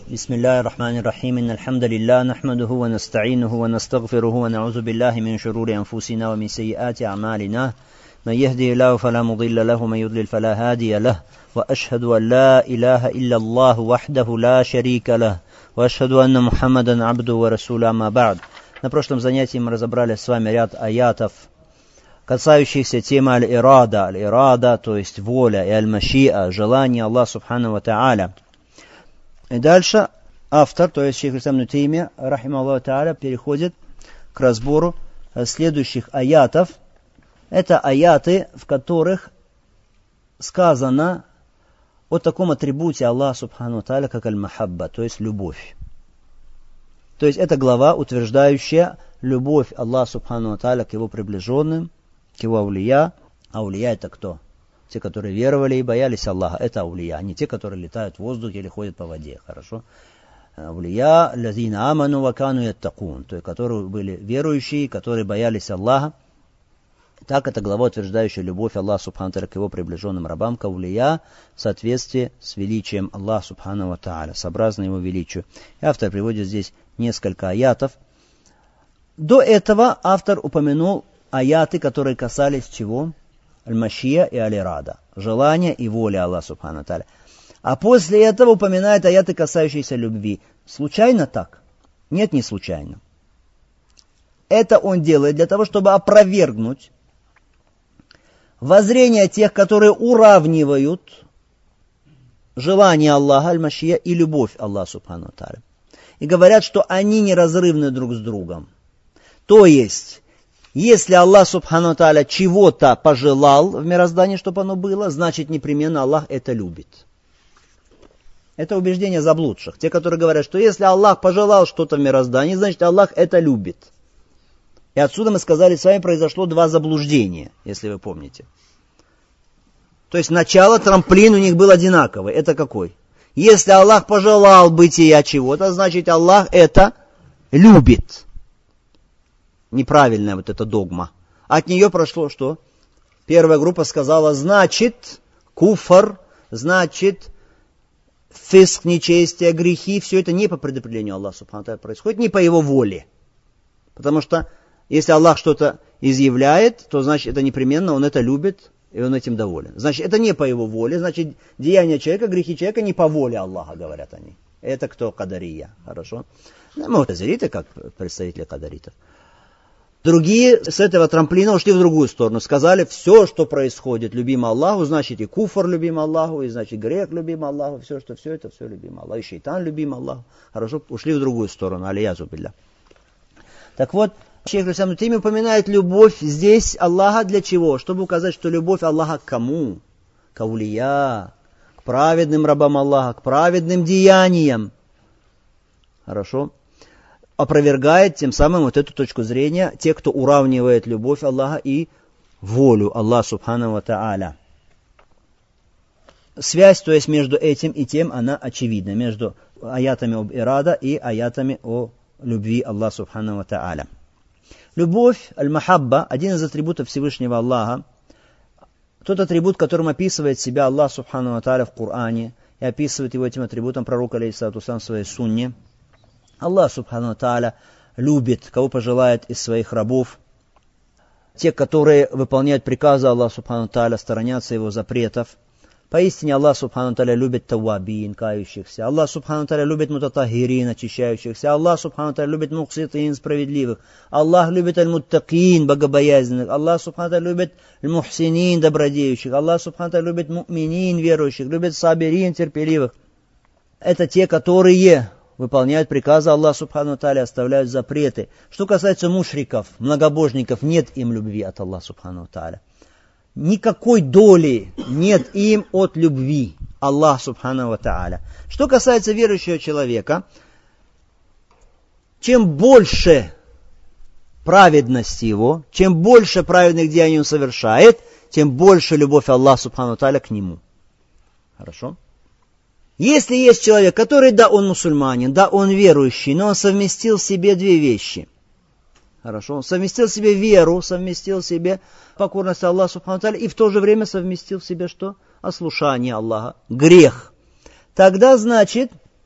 بسم الله الرحمن الرحيم إن الحمد لله نحمده ونستعينه ونستغفره ونعوذ بالله من شرور أنفسنا ومن سيئات أعمالنا من يهده الله فلا مضل له ومن يضلل فلا هادي له وأشهد أن لا إله إلا الله وحده لا شريك له وأشهد أن محمدا عبده ورسوله أما بعد. На прошлом занятии мы разобрали с вами ряд аятов, касающихся темы аль-ирада. Аль-ирада, то есть воля, и аль-машиа, желание Аллаха Субхану ва Тааля. И дальше автор, то есть шейх ибн Таймия, рахимахуллаху тааля, переходит к разбору следующих аятов. Это аяты, в которых сказано о таком атрибуте Аллаха Субхану ва Тааля, как аль-махабба, то есть любовь. То есть это глава, утверждающая любовь Аллаха Субхану ва Тааля к его приближенным, к его аулия. Аулия это кто? Те, которые веровали и боялись Аллаха, это аулия, а не те, которые летают в воздухе или ходят по воде. Хорошо? Аулия, лазина аману ва кану яттакун, то есть которые были верующие, которые боялись Аллаха. Так это глава, утверждающая любовь Аллаха Субхану ва Тааля к его приближенным рабам, к аулия, в соответствии с величием Аллаха Субхану ва Тааля, сообразно его величию. И автор приводит здесь несколько аятов. До этого автор упомянул аяты, которые касались чего? Аль-машия и аль-ирада. Желание и воля Аллаха Субхану ва Тааля. А после этого упоминает аяты, касающиеся любви. Случайно так? Нет, не случайно. Это он делает для того, чтобы опровергнуть воззрение тех, которые уравнивают желание Аллаха, аль-машия, и любовь Аллаха Субхану ва Тааля. И говорят, что они неразрывны друг с другом. То есть, если Аллах Субхану ва Тааля чего-то пожелал в мироздании, чтобы оно было, значит непременно Аллах это любит. Это убеждение заблудших. Те, которые говорят, что если Аллах пожелал что-то в мироздании, значит Аллах это любит. И отсюда мы сказали, с вами произошло два заблуждения, если вы помните. То есть начало, трамплин у них был одинаковый. Это какой? Если Аллах пожелал бытия чего-то, значит Аллах это любит. Неправильная вот эта догма. От нее прошло что? Первая группа сказала, значит куфр, значит фиск, нечестие, грехи, все это не по предопределению Аллаха Субхану ва Тааля происходит, не по его воле. Потому что если Аллах что-то изъявляет, то значит это непременно он это любит, и он этим доволен. Значит, это не по его воле, значит, деяния человека, грехи человека не по воле Аллаха, говорят они. Это кто? Кадария. Хорошо? Му'тазилиты, как представители кадаритов. Другие с этого трамплина ушли в другую сторону. Сказали, все, что происходит, любимо Аллаху, значит и куфр любим Аллаху, и значит грех любим Аллаху, все это все любимо Аллаху, и шейтан любим Аллаху. Хорошо? Ушли в другую сторону. Алиязу билля. Так вот, шейх ибн Таймия упоминает любовь здесь Аллаха для чего? Чтобы указать, что любовь Аллаха к кому? К аулия, к праведным рабам Аллаха, к праведным деяниям. Хорошо? Опровергает тем самым вот эту точку зрения те, кто уравнивает любовь Аллаха и волю Аллаха Субхану ва Тааля. Связь, то есть между этим и тем, она очевидна. Между аятами об ирада и аятами о любви Аллаха Субхану ва Тааля. Любовь, аль-махабба, один из атрибутов Всевышнего Аллаха, тот атрибут, которым описывает себя Аллах Субхану ва Тааля в Коране, и описывает его этим атрибутом пророк, алейхиссалату вассалям, в своей сунне. Аллах Субхану ва Тааля любит, кого пожелает из своих рабов. Те, которые выполняют приказы Аллаха Субхану ва Тааля, сторонятся его запретов. Поистине Аллах Субхану ва Тааля любит тавабин, кающихся. Аллах Субхану ва Тааля любит мутатахирин, очищающихся. Аллах Субхану ва Тааля любит мукситин, справедливых. Аллах любит аль-муттакин, богобоязненных. Аллах Субхану ва Тааля любит аль-мухсинин, добродеющих. Аллах Субхану ва Тааля любит му'минин, верующих. Любит сабирин, терпеливых. Это те, которые выполняют приказы Аллаха Субхану ва Тааля, оставляют запреты. Что касается мушриков, многобожников, нет им любви от Аллаха Субхану ва Тааля. Никакой доли нет им от любви Аллаха Субхану ва Тааля. Что касается верующего человека, чем больше праведности его, чем больше праведных деяний он совершает, тем больше любовь Аллаха Субхану ва Тааля к нему. Хорошо? Если есть человек, который, да, он мусульманин, да, он верующий, но он совместил в себе две вещи. Хорошо? Он совместил в себе веру, совместил в себе покорность Аллаху Субхану ва Тааля и в то же время совместил в себе что? Ослушание Аллаха, грех. Тогда, значит,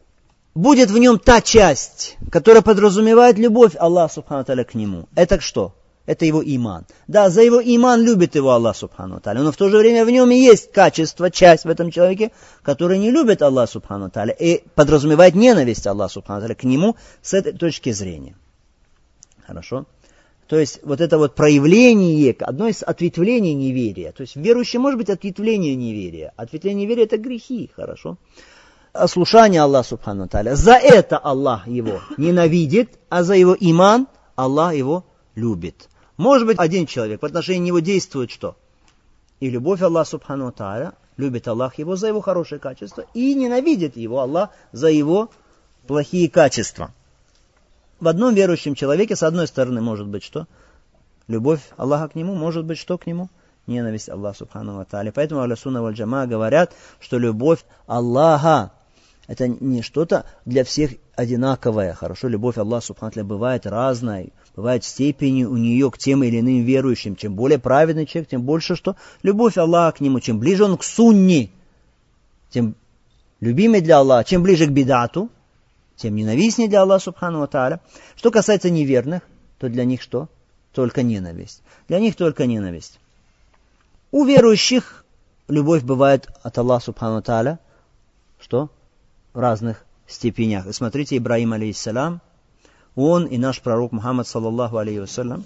будет в нем та часть, которая подразумевает любовь Аллаха Субхану Тааля к нему. Это что? Это его иман. Да, за его иман любит его Аллах Субхану Тааля, но в то же время в нем и есть качество, часть в этом человеке, которая не любит Аллах Субхану Тааля и подразумевает ненависть Аллаха Субхану Тааля к нему с этой точки зрения. Хорошо? То есть вот это вот проявление, одно из ответвлений неверия. То есть верующий может быть ответвление неверия. Ответвление неверия это грехи, хорошо? Ослушание Аллаха Субхану Тааля. За это Аллах его ненавидит, а за его иман Аллах его любит. Может быть, один человек, в отношении него действует что? И любовь Аллаха Субхану Тааля, любит Аллах его за его хорошие качества, и ненавидит его Аллах за его плохие качества. В одном верующем человеке, с одной стороны, может быть что? Любовь Аллаха к нему, может быть что к нему? Ненависть Аллаха Субхану Тааля. Поэтому Ахлю Сунна валь Джамаа говорят, что любовь Аллаха это не что-то для всех одинаковое. Хорошо, любовь Аллаха Субхану Тааля бывает разной, бывает степени у нее к тем или иным верующим. Чем более праведный человек, тем больше что? Любовь Аллаха к нему. Чем ближе он к сунне, тем любимый для Аллаха. Чем ближе к бидату, тем ненавистнее для Аллаха Субхану Тааля. Что касается неверных, то для них что? Только ненависть. Для них только ненависть. У верующих любовь бывает от Аллаха Субхану Тааля, что? В разных степенях. И смотрите, Ибрахим алейхиссалям, он и наш пророк Мухаммад саллаллаху алейхи вассалям,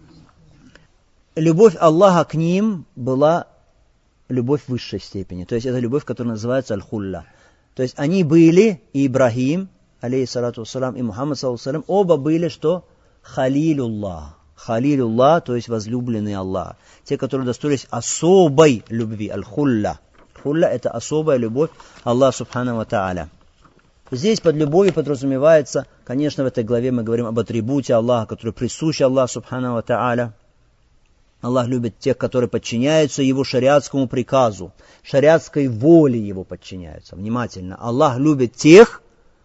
любовь Аллаха к ним была любовь в высшей степени. То есть это любовь, которая называется аль-хулла. То есть они были, и Ибрахим, алейхиссалату вассалям, и Мухаммад саллаллаху алейхи вассалям, оба были что? Халилуллах. Халилуллах, то есть возлюбленный Аллах. Те, которые достались особой любви, аль-хулла. Хулла это особая любовь Аллаха Субхану ва Тааля. Здесь под любовью подразумевается, конечно, в этой главе мы говорим об атрибуте Аллаха, который присущ Аллаху Субхану ва Тааля. Аллах любит тех, которые подчиняются Его шариатскому приказу, шариатской воле Его подчиняются. Внимательно. Аллах любит тех,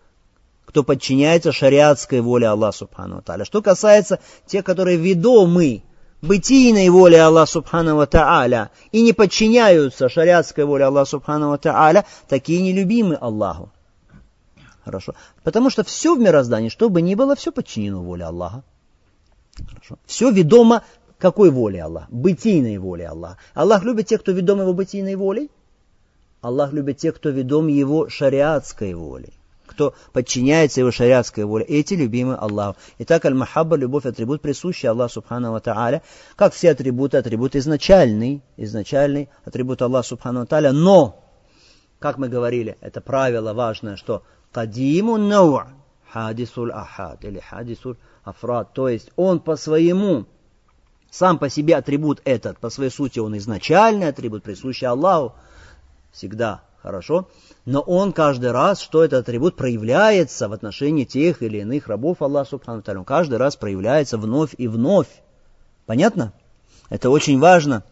кто подчиняется шариатской воле Аллаха Субхану ва Тааля. Что касается тех, которые ведомы бытийной воле Аллаха Субхану ва Тааля и не подчиняются шариатской воле Аллаха Субхану ва Тааля, такие нелюбимы Аллаху. Хорошо. Потому что все в мироздании, что бы ни было, все подчинено воле Аллаха. Хорошо. Все ведомо какой воле Аллаха? Бытийной воле Аллаха. Аллах любит тех, кто ведом Его бытийной волей. Аллах любит тех, кто ведом Его шариатской волей. Кто подчиняется Его шариатской воле. Эти любимы Аллаху. Итак, аль-махабба, любовь, атрибут, присущий Аллаху Субхану ва Тааля. Как все атрибуты, атрибут изначальный атрибут Аллаха Субхану ва Тааля. Но, как мы говорили, это правило важное, что кадиму нау' хадисуль ахад или хадисуль афрад. То есть он по своему, сам по себе атрибут этот, по своей сути он изначальный атрибут, присущий Аллаху всегда. Хорошо? Но он каждый раз, что этот атрибут проявляется в отношении тех или иных рабов Аллаха Субхану ва Тааля. Он каждый раз проявляется вновь и вновь. Понятно? Это очень важно.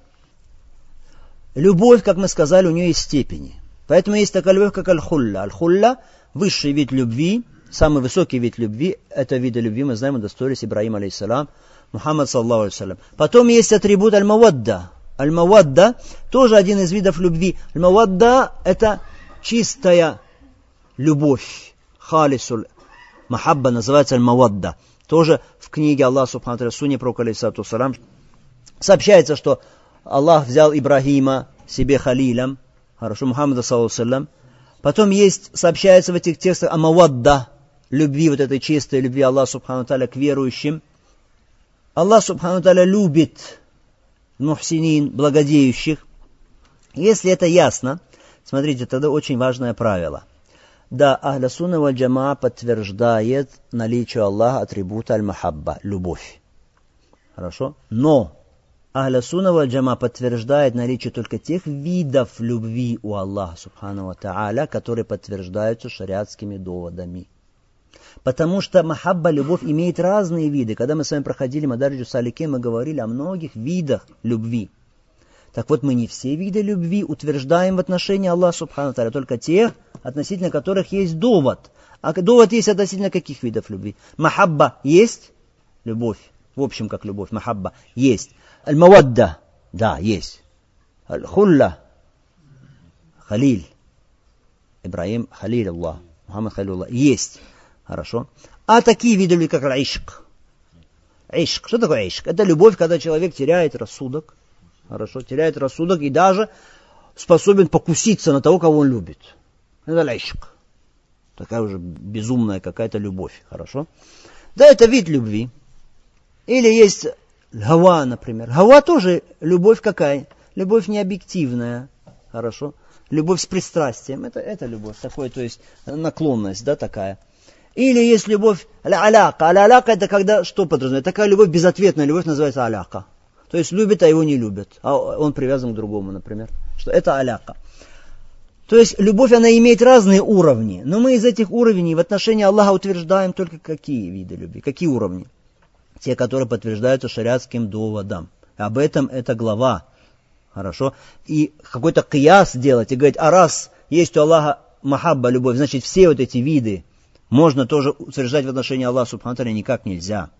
Любовь, как мы сказали, у нее есть степени. Поэтому есть такая любовь, как аль-хулла. Аль-хулла – высший вид любви, самый высокий вид любви. Это виды любви, мы знаем, удостоились Ибрахим алейхиссалям, Мухаммад саллаллаху алейхи вассалям. Потом есть атрибут аль-мавадда. Аль-мавадда тоже один из видов любви. Аль-мавадда это чистая любовь. Халисуль махабба называется аль-мавадда. Тоже в книге Аллаха Субхану ва Тааля, Сунне пророка алейхиссалату вассалям, сообщается, что Аллах взял Ибрахима себе халилом, хорошо, Мухаммада саллаллаху алейхи вассалям. Потом есть, сообщается в этих текстах амавадда, любви, вот этой чистой любви Аллаха Субхану ва Тааля к верующим. Аллах Субхану ва Тааля любит мухсинин, благодеющих. Если это ясно, смотрите, тогда очень важное правило. Да, Ахлю Сунна валь Джамаа подтверждает наличие Аллаха атрибута аль-махабба, любовь. Хорошо? Но Ахлю Сунна валь Джамаа подтверждает наличие только тех видов любви у Аллаха Субхану ва Тааля, которые подтверждаются шариатскими доводами. Потому что махабба, любовь, имеет разные виды. Когда мы с вами проходили Мадариджу Саликин, мы говорили о многих видах любви. Так вот, мы не все виды любви утверждаем в отношении Аллаха Субхану ва Тааля, только тех, относительно которых есть довод. А довод есть относительно каких видов любви? Махабба есть, любовь, в общем, как любовь, махабба есть. Аль-мавадда, да, есть. Аль-хулла, халиль, Ибрахим, халиль Аллах. Мухаммад халилуллах, есть. Хорошо. А такие виды любви, как ишк. Ишк. Что такое ишк? Это любовь, когда человек теряет рассудок. Хорошо. Теряет рассудок и даже способен покуситься на того, кого он любит. Это ишк. Такая уже безумная какая-то любовь. Хорошо. Да, это вид любви. Или есть гава, например. Гава тоже любовь какая? Любовь не объективная. Хорошо. Любовь с пристрастием. Это любовь. Такой, то есть наклонность, да, такая. Или есть любовь аляка. Аляка это когда что подразумевает? Такая любовь, безответная любовь называется аляка. То есть любит, а его не любят. А он привязан к другому, например. Что это аляка. То есть любовь, она имеет разные уровни. Но мы из этих уровней в отношении Аллаха утверждаем только какие виды любви, какие уровни. Те, которые подтверждаются шариатским доводом. Об этом эта глава. Хорошо. И какой-то кияс делать и говорить, а раз есть у Аллаха махабба, любовь, значит все вот эти виды можно тоже утверждать в отношении Аллаха субхану ва тааля никак нельзя.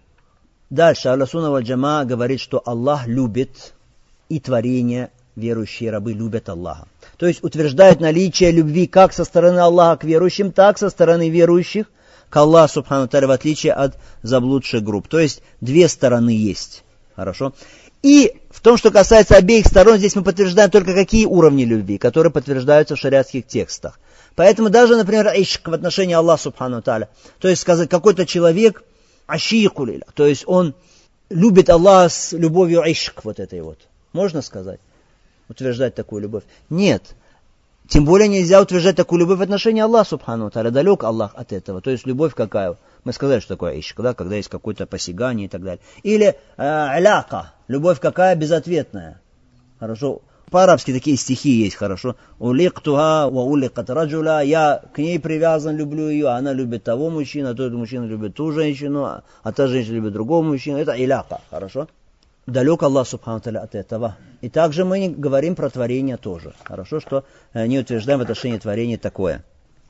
Дальше Ахлю сунна валь джамаа говорит, что Аллах любит и творения, верующие рабы любят Аллаха. То есть утверждает наличие любви как со стороны Аллаха к верующим, так со стороны верующих к Аллаху субхану ва тааля, в отличие от заблудших групп. То есть две стороны есть. Хорошо. И в том, что касается обеих сторон, здесь мы подтверждаем только какие уровни любви, которые подтверждаются в шариатских текстах. Поэтому даже, например, ишк в отношении Аллаха субхану ва тааля, то есть сказать, какой-то человек ашику лилля, то есть он любит Аллаха с любовью ишк, вот этой вот. Можно сказать? Утверждать такую любовь? Нет. Тем более нельзя утверждать такую любовь в отношении Аллаха субхану ва тааля. Далек Аллах от этого. То есть любовь какая? Мы сказали, что такое ишк, да? Когда есть какое-то посягание и так далее. Или аляка. Любовь какая? Безответная. Хорошо. По-арабски такие стихи есть, хорошо. Уликтуха ва уликат раджуля. Я к ней привязан, люблю ее, она любит того мужчину, а тот мужчина любит ту женщину, а та женщина любит другого мужчину. Это иляка, хорошо. Далек Аллах субхану ва тааля от этого. И также мы не говорим про творение тоже. Хорошо, что не утверждаем в отношении творения такое.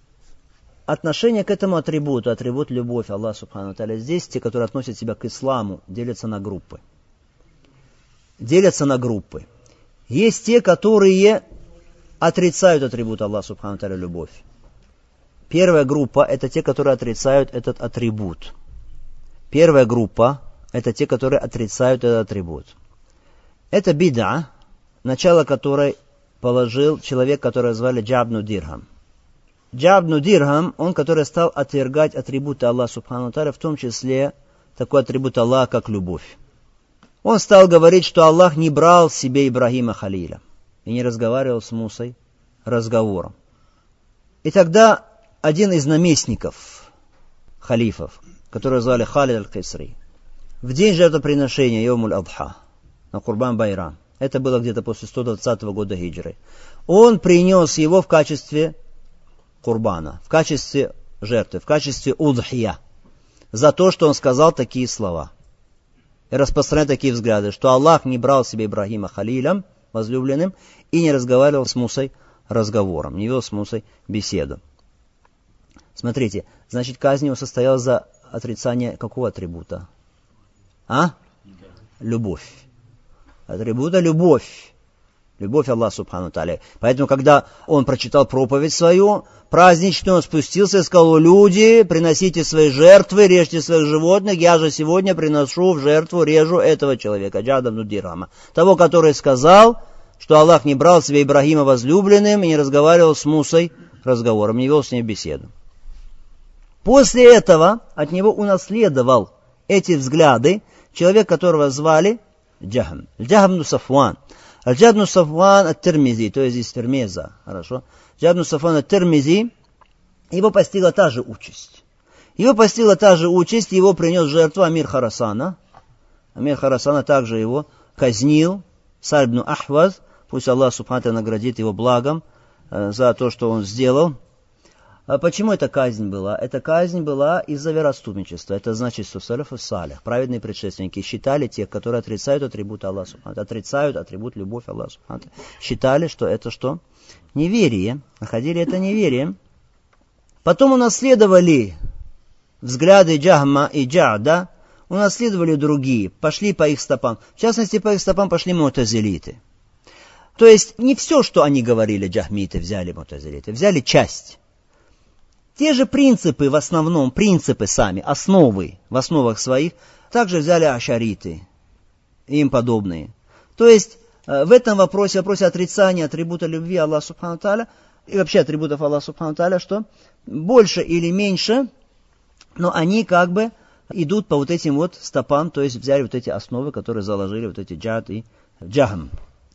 Отношение к этому атрибуту, атрибут любовь Аллаха субхану ва тааля, здесь те, которые относят себя к исламу, делятся на группы. Делятся на группы. Есть те, которые отрицают атрибут Аллаха субхану ва тааля, любовь. Первая группа – это те, которые отрицают этот атрибут. Первая группа – это те, которые отрицают этот атрибут. Это бид'a, начало которой положил человек, которого звали Джабну Дирхам. Джабну Дирхам, он, который стал отвергать атрибуты Аллаха субхану ва тааля, в том числе такой атрибут Аллаха, как любовь. Он стал говорить, что Аллах не брал себе Ибрагима халиля и не разговаривал с Мусой разговором. И тогда один из наместников халифов, которого звали Халид аль-Кисри, в день жертвоприношения Йомуль Адха, на Курбан Байрам, это было где-то после 120 года хиджры, он принес его в качестве курбана, в качестве жертвы, в качестве удхия, за то, что он сказал такие слова. И распространяет такие взгляды, что Аллах не брал себе Ибрагима халилем, возлюбленным, и не разговаривал с Мусой разговором, не вел с Мусой беседу. Смотрите, значит, казнь его состояла за отрицание какого атрибута? Любовь. Атрибута любовь. Любовь Аллаха субхану ва тааля. Поэтому, когда он прочитал проповедь свою праздничную, он спустился и сказал: люди, приносите свои жертвы, режьте своих животных, я же сегодня приношу в жертву, режу этого человека, Джабну Дирхама. Того, который сказал, что Аллах не брал себе Ибрагима возлюбленным и не разговаривал с Мусой разговором, не вел с ней беседу. После этого от него унаследовал эти взгляды человек, которого звали Джахм. Джахм Сафван. Аль-Джабну Сафван ат-Тирмизи, то есть из Тирмеза, хорошо. Джабну Сафван ат-Тирмизи, его постигла та же участь. Его принес в жертву Амир Харасана. Амир Харасана также его казнил, Саль ибн Ахваз, пусть Аллах субхану ва тааля наградит его благом за то, что он сделал. А почему эта казнь была? Эта казнь была из-за вероотступничества. Это значит, что салаф и салих, праведные предшественники, считали тех, которые отрицают атрибут Аллаха субхану ва тааля, отрицают атрибут любовь Аллаха субхану ва тааля. Считали, что это что? Неверие. Находили это неверием. Потом унаследовали взгляды Джахма и Джада, унаследовали другие, пошли по их стопам. В частности, по их стопам пошли му'тазилиты. То есть, не все, что они говорили, джахмиты, взяли му'тазилиты, взяли часть. Те же принципы в основном, принципы сами, основы в основах своих, также взяли ашариты и им подобные. То есть в этом вопросе отрицания атрибута любви Аллаха Субхану Тааля и вообще атрибутов Аллаха Субхану Тааля, что больше или меньше, но они как бы идут по вот этим вот стопам, то есть взяли вот эти основы, которые заложили вот эти джад и джахм.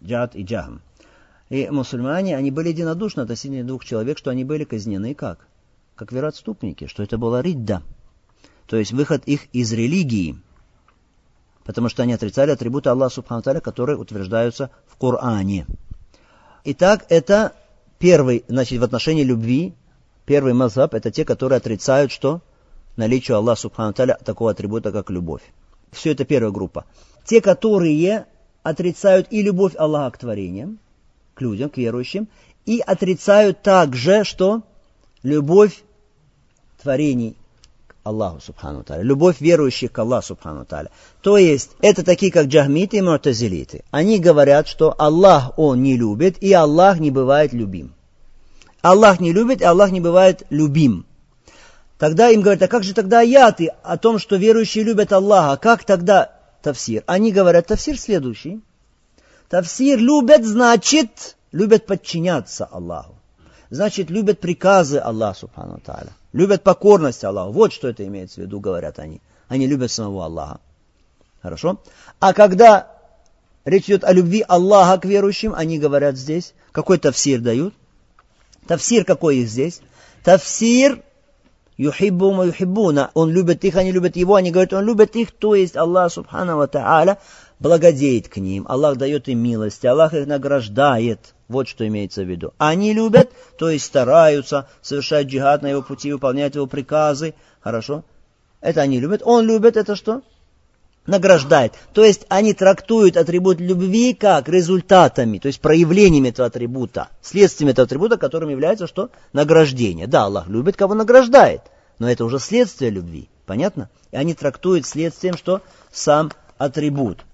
И мусульмане, они были единодушны относительно двух человек, что они были казнены как? Как вероотступники, что это была ридда, то есть выход их из религии, потому что они отрицали атрибуты Аллаха Субхану Тааля, которые утверждаются в Коране. Итак, это первый, значит, в отношении любви, первый мазхаб, это те, которые отрицают, что наличие Аллаха Субхану Тааля такого атрибута, как любовь. Все это первая группа. Те, которые отрицают и любовь Аллаха к творениям, к людям, к верующим, и отрицают также, что любовь творений к Аллаху Субхану Тааля, любовь верующих к Аллаху Субхану Тааля. То есть, это такие, как джахмиты и му'тазилиты. Они говорят, что Аллах, Он не любит, и Аллах не бывает любим. Аллах не любит, и Аллах не бывает любим. Тогда им говорят, а как же тогда аяты о том, что верующие любят Аллаха? Как тогда тафсир? Они говорят, тафсир следующий. Тафсир любят, значит, любят подчиняться Аллаху. Значит, любят приказы Аллаха Субхану Тааля. Любят покорность Аллаху. Вот что это имеется в виду, говорят они. Они любят самого Аллаха. Хорошо? А когда речь идет о любви Аллаха к верующим, они говорят здесь, какой тафсир дают? Тафсир какой их здесь? Тафсир юхиббу ма юхиббуна. Он любит их, они любят его, они говорят, он любит их, то есть Аллах Субхану ва Тааля благодеет к ним, Аллах дает им милости, Аллах их награждает. Вот что имеется в виду. Они любят, то есть стараются, совершать джихад на его пути, выполнять его приказы. Хорошо? Это они любят. Он любит, это что? Награждает. То есть они трактуют атрибут любви как результатами, то есть проявлениями этого атрибута, следствием этого атрибута, которым является что? Награждение. Да, Аллах любит, кого награждает, но это уже следствие любви. Понятно? И они трактуют следствием, что сам атрибут.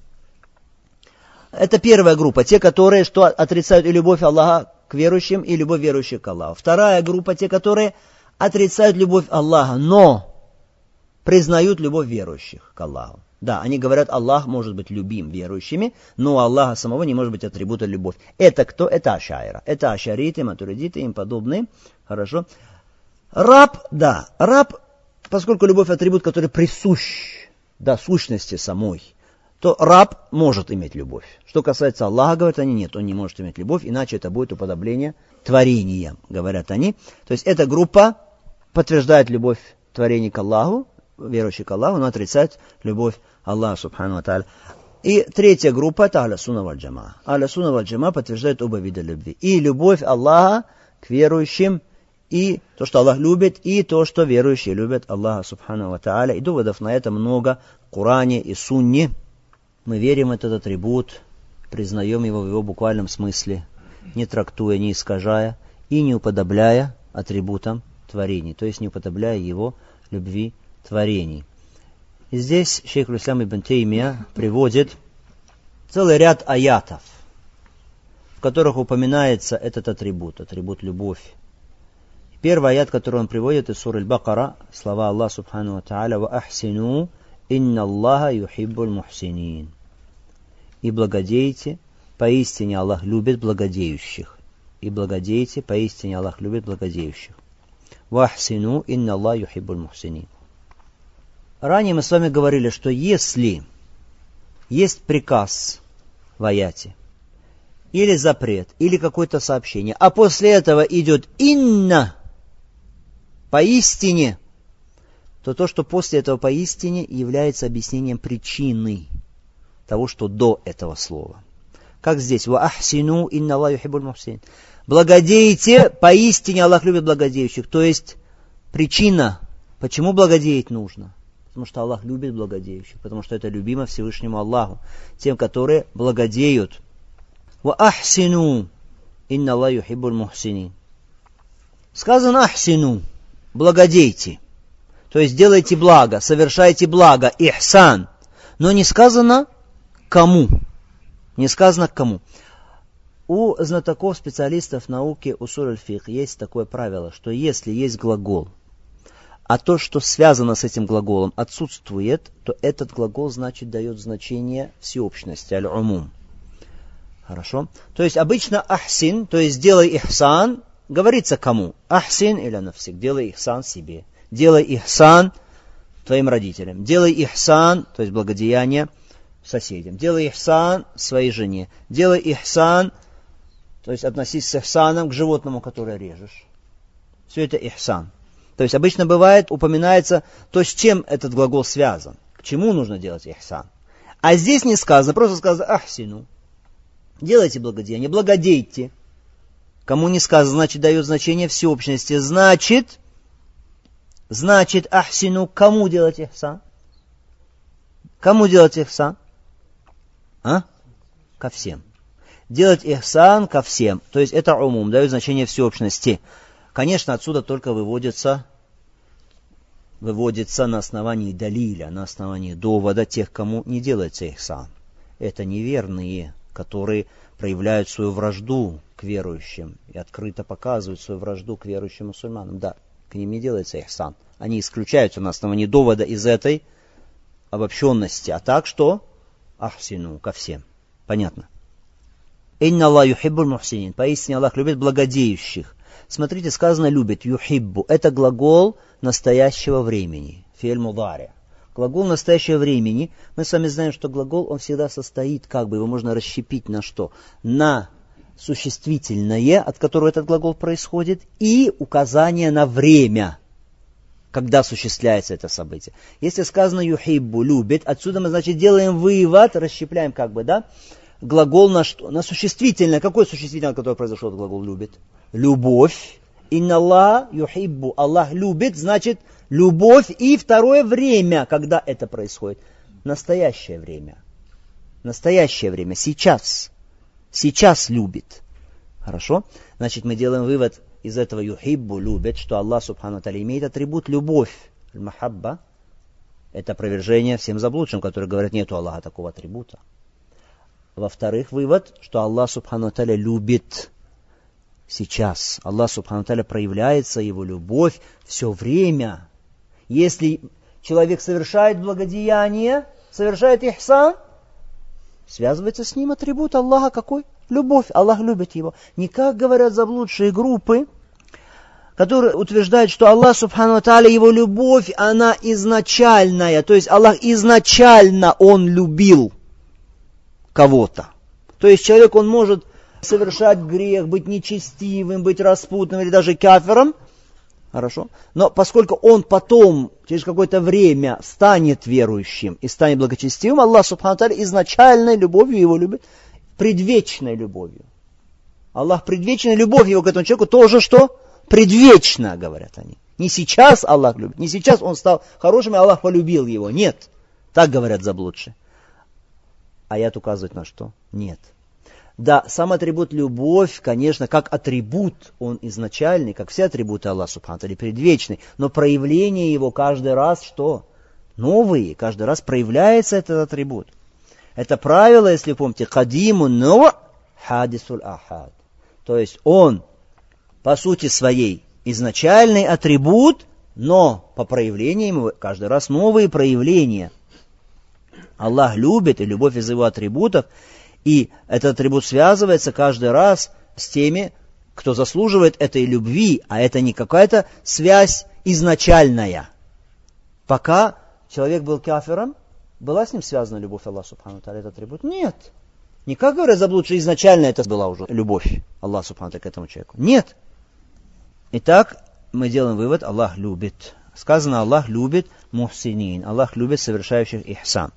Это первая группа, те, которые что отрицают и любовь Аллаха к верующим, и любовь верующих к Аллаху. Вторая группа, те, которые отрицают любовь Аллаха, но признают любовь верующих к Аллаху. Да, они говорят, Аллах может быть любим верующими, но у Аллаха самого не может быть атрибута любовь. Это кто? Это ашайра. Это ашариты, матуридиты и им подобные. Хорошо. Раб, да, раб, поскольку любовь атрибут, который присущ, да, сущности самой, то раб может иметь любовь. Что касается Аллаха, говорят они, нет, он не может иметь любовь, иначе это будет уподобление творениям, говорят они. То есть эта группа подтверждает любовь творений к Аллаху, верующих к Аллаху, но отрицает любовь Аллаха Субхану ва Тааля. И третья группа это Ахля Сунна валь Джамаа. Ахля Сунна валь Джамаа подтверждает оба вида любви. И любовь Аллаха к верующим, и то, что Аллах любит, и то, что верующие любят Аллаха Субхану ва Тааля. И доводов на это много в Коране и Сунне. Мы верим в этот атрибут, признаем его в его буквальном смысле, не трактуя, не искажая и не уподобляя атрибутам творений, то есть не уподобляя его любви творений. И здесь шейх аль-Ислам ибн Теймия приводит целый ряд аятов, в которых упоминается этот атрибут любовь. Первый аят, который он приводит из суры Аль-Бакара, слова Аллаха Субхану ва Тааля: «Ва ахсину, инна Аллаха юхиббуль мухсинин». И благодейте, поистине Аллах любит благодеющих. И благодейте, поистине Аллах любит благодеющих. «Вахсину, инна Аллах юхиббуль мухсинин». Ранее мы с вами говорили, что если есть приказ в аяте, или запрет, или какое-то сообщение, а после этого идет «инна», поистине, то то, что после этого поистине, является объяснением причины того, что до этого слова. Как здесь? «Ва ахсину, инна Аллах юхиббуль мухсинин». Благодейте, поистине Аллах любит благодеющих. То есть причина, почему благодеять нужно. Потому что Аллах любит благодеющих. Потому что это любимо Всевышнему Аллаху. Тем, которые благодеют. «Ва ахсину, инна Аллах юхиббуль мухсинин». Сказано «ахсину», благодейте. То есть делайте благо, совершайте благо, ихсан. Но не сказано кому. Не сказано кому. У знатоков, специалистов науки усуль аль-фикх есть такое правило, что если есть глагол, а то, что связано с этим глаголом, отсутствует, то этот глагол, значит, дает значение всеобщности, аль-умум. Хорошо? То есть обычно ахсин, то есть делай ихсан, говорится кому? Ахсин или нафсик, делай ихсан себе. Делай ихсан твоим родителям. Делай ихсан, то есть благодеяние соседям. Делай ихсан своей жене. Делай ихсан, то есть относись с ихсаном к животному, которое режешь. Все это ихсан. То есть обычно бывает, упоминается то, с чем этот глагол связан. К чему нужно делать ихсан. А здесь не сказано, просто сказано ахсину. Делайте благодеяние, благодейте. Кому не сказано, значит, дает значение всеобщности. Значит, ахсину, кому делать ихсан? Кому делать ихсан? Ко всем. Делать ихсан ко всем. То есть это умум, дает значение всеобщности. Конечно, отсюда только выводится на основании далиля, на основании довода тех, кому не делается ихсан. Это неверные, которые проявляют свою вражду к верующим и открыто показывают свою вражду к верующим мусульманам. Да, к ним не делается ихсан. Они исключаются на основании довода из этой обобщенности. А так что? Ахсину, ко всем. Понятно. Инна Аллах юхиббуль мухсинин. Поистине Аллах любит благодеющих. Смотрите, сказано любит, юхиббу. Это глагол настоящего времени. Фиэль мудари. Глагол настоящего времени. Мы с вами знаем, что глагол, он всегда состоит, как бы его можно расщепить на что? На существительное, от которого этот глагол происходит, и указание на время, когда осуществляется это событие. Если сказано юхиббу, любит, отсюда мы, значит, делаем вывод, расщепляем как бы, да, глагол на что? На существительное. Какое существительное, от которого произошел этот глагол любит? Любовь. Инна Аллах юхиббу. Аллах любит, значит, любовь и второе время, когда это происходит. Настоящее время. Настоящее время. Сейчас. Сейчас любит. Хорошо? Значит, мы делаем вывод из этого юхиббу, любит, что Аллах субхану ва тааля имеет атрибут любовь. Махабба. Это опровержение всем заблудшим, которые говорят, нет у Аллаха такого атрибута. Во-вторых, вывод, что Аллах субхану ва тааля любит сейчас. Аллах субхану ва тааля проявляется, его любовь все время. Если человек совершает благодеяние, совершает ихсан, связывается с ним атрибут Аллаха какой? Любовь. Аллах любит его. Не как говорят заблудшие группы, которые утверждают, что Аллах субхану ва тааля, его любовь, она изначальная. То есть Аллах изначально, он любил кого-то. То есть человек, он может совершать грех, быть нечестивым, быть распутным или даже кафиром. Хорошо. Но поскольку он потом, через какое-то время, станет верующим и станет благочестивым, Аллах субхану ва тааля изначальной любовью его любит, предвечной любовью. Аллах предвечной любовью его к этому человеку тоже что? Предвечно, говорят они. Не сейчас Аллах любит, не сейчас он стал хорошим, и Аллах полюбил его. Нет. Так говорят заблудшие. Аят указывает на что? Нет. Да, сам атрибут любовь, конечно, как атрибут, он изначальный, как все атрибуты Аллаха субхану ва тааля, предвечный, но проявление его каждый раз что? Новые, каждый раз проявляется этот атрибут. Это правило, если помните, кадиму но хадисуль ахад. То есть он, по сути своей, изначальный атрибут, но по проявлениям его каждый раз новые проявления. Аллах любит, и любовь из его атрибутов, и этот атрибут связывается каждый раз с теми, кто заслуживает этой любви, а это не какая-то связь изначальная. Пока человек был кафиром, была с ним связана любовь Аллаха субхану ва тааля, этот атрибут? Нет. Не как говорят заблудшие, изначально это была уже любовь Аллаха субхану ва тааля к этому человеку. Нет. Итак, мы делаем вывод, Аллах любит. Сказано, Аллах любит мухсинин, Аллах любит совершающих ихсан.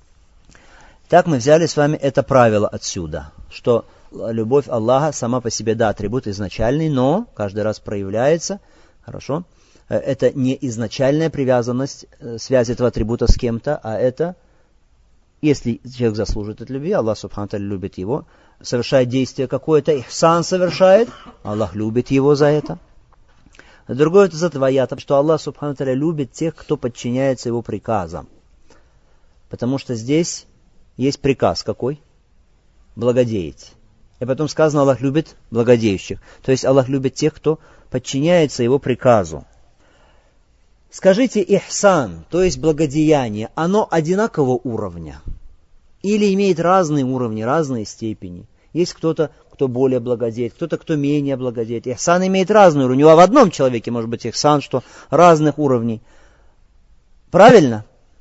Так мы взяли с вами это правило отсюда, что любовь Аллаха сама по себе, да, атрибут изначальный, но каждый раз проявляется, хорошо, это не изначальная привязанность, связь этого атрибута с кем-то, а это, если человек заслужит от любви, Аллах субхану ва тааля любит его, совершает действие какое-то, ихсан совершает, Аллах любит его за это. Другое из этого аята, что Аллах субхану ва тааля любит тех, кто подчиняется его приказам. Потому что здесь есть приказ какой? Благодеять. И потом сказано, Аллах любит благодеющих. То есть Аллах любит тех, кто подчиняется его приказу. Скажите, ихсан, то есть благодеяние, оно одинакового уровня? Или имеет разные уровни, разные степени? Есть кто-то, кто более благодеет, кто-то, кто менее благодеет. Ихсан имеет разные уровни. А в одном человеке может быть ихсан, что разных уровней. Правильно?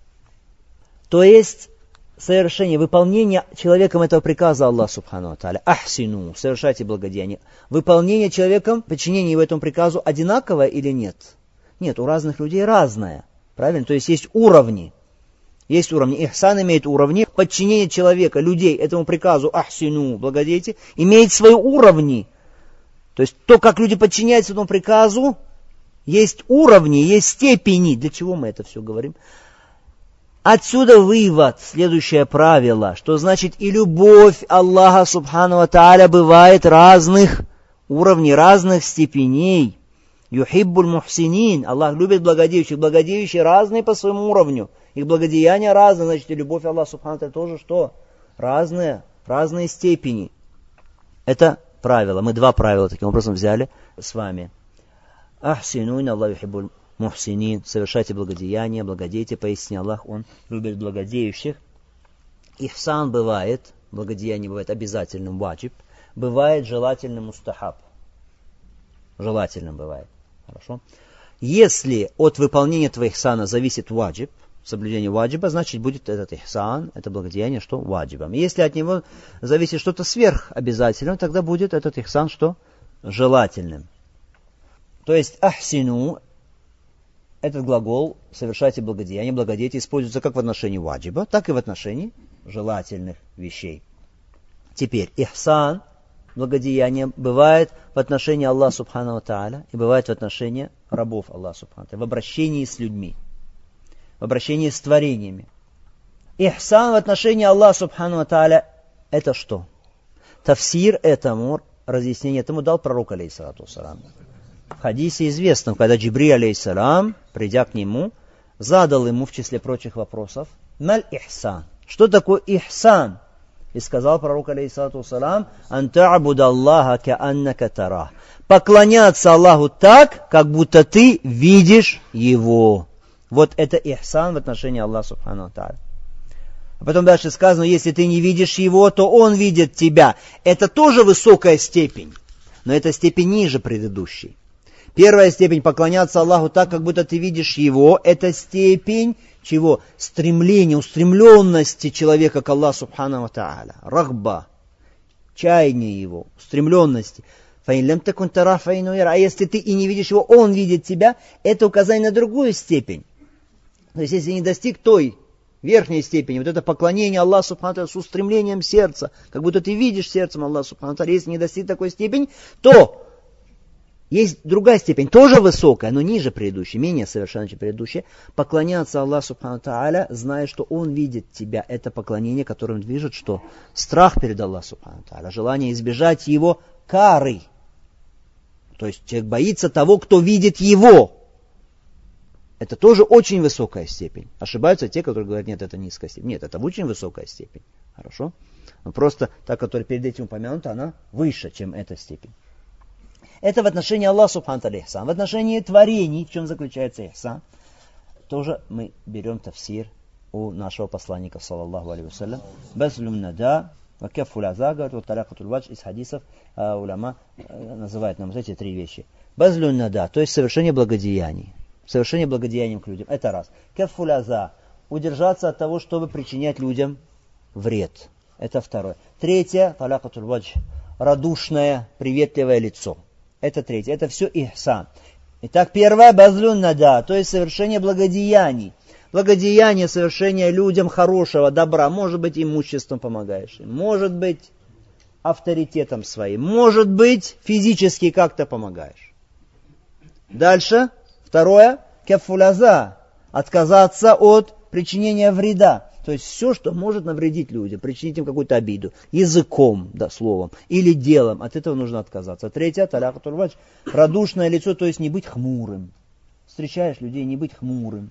То есть совершение, выполнение человеком этого приказа Аллаха Субхану ва Тааля. Ахсину, совершайте благодеяние. Выполнение человеком, подчинение его этому приказу одинаковое или нет? Нет, у разных людей разное. Правильно? То есть есть уровни. Есть уровни. Ихсан имеет уровни. Подчинение человека, людей этому приказу, ахсину, благодейте, имеет свои уровни. То есть то, как люди подчиняются этому приказу, есть уровни, есть степени. Для чего мы это все говорим? Отсюда вывод, следующее правило, что значит и любовь Аллаха Субхану ва Тааля бывает разных уровней, разных степеней. Юхиббуль мухсинин. Аллах любит благодеющих. Благодеющие разные по своему уровню. Их благодеяния разные, значит и любовь Аллаха Субхану ва Тааля тоже что? Разные степени. Это правило. Мы два правила таким образом взяли с вами. Ахсинуин Аллах юхиббуль мухсинин. Совершайте благодеяния, благодейте, поясни Аллах, Он любит благодеющих. Ихсан бывает, благодеяние бывает обязательным, ваджиб, бывает желательным, мустахаб. Желательным бывает. Хорошо. Если от выполнения твоих ихсана зависит ваджиб, соблюдение ваджиба, значит будет этот ихсан, это благодеяние, что ваджибом. Если от него зависит что-то сверхобязательное, тогда будет этот ихсан, что желательным. То есть ахсину, этот глагол совершайте благодеяние, благодейте используется как в отношении ваджиба, так и в отношении желательных вещей. Теперь ихсан, благодеяние, бывает в отношении Аллаха Субхану ва Тааля и бывает в отношении рабов Аллаха Субхану ва Тааля, в обращении с людьми, в обращении с творениями. Ихсан в отношении Аллаха Субхану ва Тааля это что? Тафсир этому, разъяснение этому дал пророк алейхиссалату вассалам. В хадисе известном, когда Джибриль алейхиссалам, придя к нему, задал ему в числе прочих вопросов маль ихсан. Что такое ихсан? И сказал пророк алейхиссалату вассалам: ан та'буд Аллаха ка'аннака тарах. Поклоняться Аллаху так, как будто ты видишь Его. Вот это ихсан в отношении Аллаха Субхану ва Тааля. А потом дальше сказано: если ты не видишь Его, то Он видит тебя. Это тоже высокая степень, но это степень ниже предыдущей. Первая степень — поклоняться Аллаху так, как будто ты видишь Его. Это степень чего? Стремления, устремленности человека к Аллаху Субхану ва Тааля. Рахба, чаяние Его, устремленности. А если ты и не видишь Его, Он видит тебя. Это указание на другую степень. То есть если не достиг той верхней степени, вот это поклонение Аллаху Субхану ва Тааля с устремлением сердца, как будто ты видишь сердцем Аллаха Субхану ва Тааля, если не достиг такой степени, то есть другая степень, тоже высокая, но ниже предыдущей, менее совершенная, чем предыдущая. Поклоняться Аллаху Субхану ва Тааля, зная, что Он видит тебя. Это поклонение, которым движет что? Страх перед Аллахом Субхану ва Тааля, желание избежать Его кары. То есть человек боится того, кто видит Его. Это тоже очень высокая степень. Ошибаются те, которые говорят: нет, это низкая степень. Нет, это очень высокая степень. Хорошо? Но просто та, которая перед этим упомянута, она выше, чем эта степень. Это в отношении Аллаха Субхану ва Тааля ихсан. В отношении творений, в чем заключается ихсан, тоже мы берем тафсир у нашего посланника, саллаллаху алейхи вассалям. Базлун нада, вакаффуль аза, говорит, вот таракатуль вадж, из хадисов уляма называют нам вот эти три вещи. Базлун нада, то есть совершение благодеяний. Совершение благодеянием к людям. Это раз. Каффуль аза, удержаться от того, чтобы причинять людям вред. Это второе. Третье, таракатуль вадж, радушное, приветливое лицо. Это третье. Это все ихсан. Итак, первое, базлун нада, то есть совершение благодеяний. Благодеяние, совершение людям хорошего, добра. Может быть, имуществом помогаешь им. Может быть, авторитетом своим. Может быть, физически как-то помогаешь. Дальше, второе, каффуляза, отказаться от причинения вреда. То есть все, что может навредить людям, причинить им какую-то обиду, языком, да, словом, или делом, от этого нужно отказаться. Третье, талякатуль вадж, радушное лицо, то есть не быть хмурым. Встречаешь людей, не быть хмурым.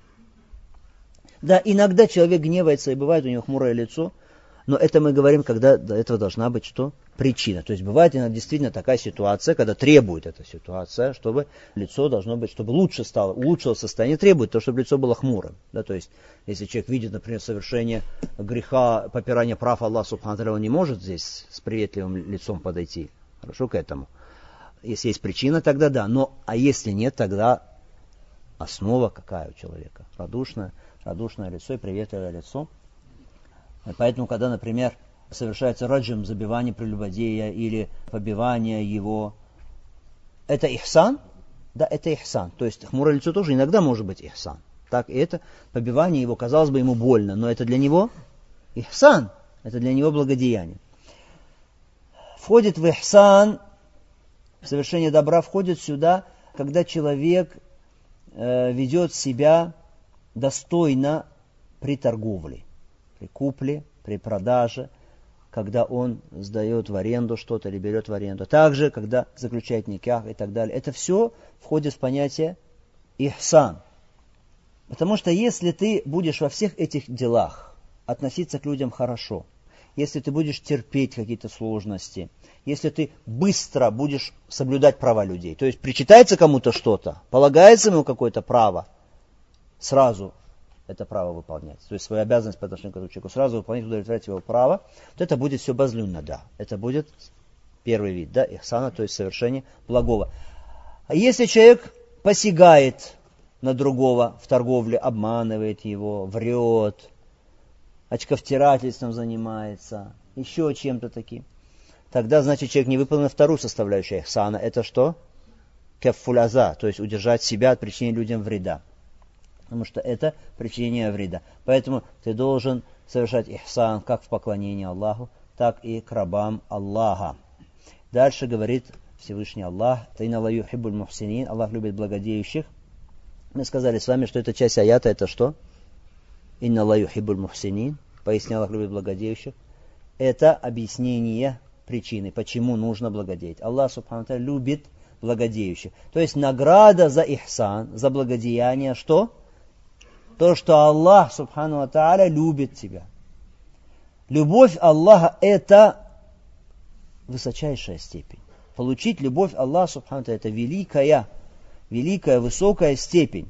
Да, иногда человек гневается, и бывает у него хмурое лицо, но это мы говорим, когда до этого должна быть что? причина. То есть бывает иногда действительно такая ситуация, когда требует эта ситуация, чтобы лицо должно быть, чтобы улучшилось состояние, требует то, чтобы лицо было хмурым. Да, то есть, если человек видит, например, совершение греха, попирание прав Аллаха Субхану ва Тааля, он не может здесь с приветливым лицом подойти. Хорошо к этому. Если есть причина, тогда да. А если нет, тогда основа какая у человека? Радушное лицо и приветливое лицо. И поэтому, когда, например, совершается раджим, забивание прелюбодея или побивание его, это ихсан? Да, это ихсан. То есть хмурое лицо тоже иногда может быть ихсан. Так, и это побивание его, казалось бы, ему больно, но это для него ихсан, это для него благодеяние. Входит в ихсан, в совершение добра входит сюда, когда человек ведет себя достойно при торговле, при купле, при продаже, когда он сдает в аренду что-то или берет в аренду. Также, когда заключает никах и так далее. Это все входит в понятие ихсан. Потому что если ты будешь во всех этих делах относиться к людям хорошо, если ты будешь терпеть какие-то сложности, если ты быстро будешь соблюдать права людей, то есть причитается кому-то что-то, полагается ему какое-то право, сразу это право выполнять. То есть свою обязанность по отношению к этому человеку сразу выполнять, удовлетворять его право, то это будет все базлюнно, да. Это будет первый вид, да, ихсана, то есть совершение благого. А если человек посягает на другого в торговле, обманывает его, врет, очковтирательством занимается, еще чем-то таким, тогда, значит, человек не выполнил вторую составляющую ихсана. Это что? Каффуляза, то есть удержать себя от причинения людям вреда. Потому что это причинение вреда. Поэтому ты должен совершать ихсан как в поклонении Аллаху, так и к рабам Аллаха. Дальше говорит Всевышний Аллах: «Инна Аллаху юхиббуль мухсинин», Аллах любит благодеющих. Мы сказали с вами, что эта часть аята это что? «Инна Аллаху юхиббуль мухсинин», пояснял, Аллах любит благодеющих. Это объяснение причины, почему нужно благодеть. Аллах Субхану ва Тааля любит благодеющих. То есть награда за ихсан, за благодеяние, что? То, что Аллах Субхану ва Тааля любит тебя. Любовь Аллаха это высочайшая степень. Получить любовь Аллаха Субхану ва Тааля это великая, высокая степень.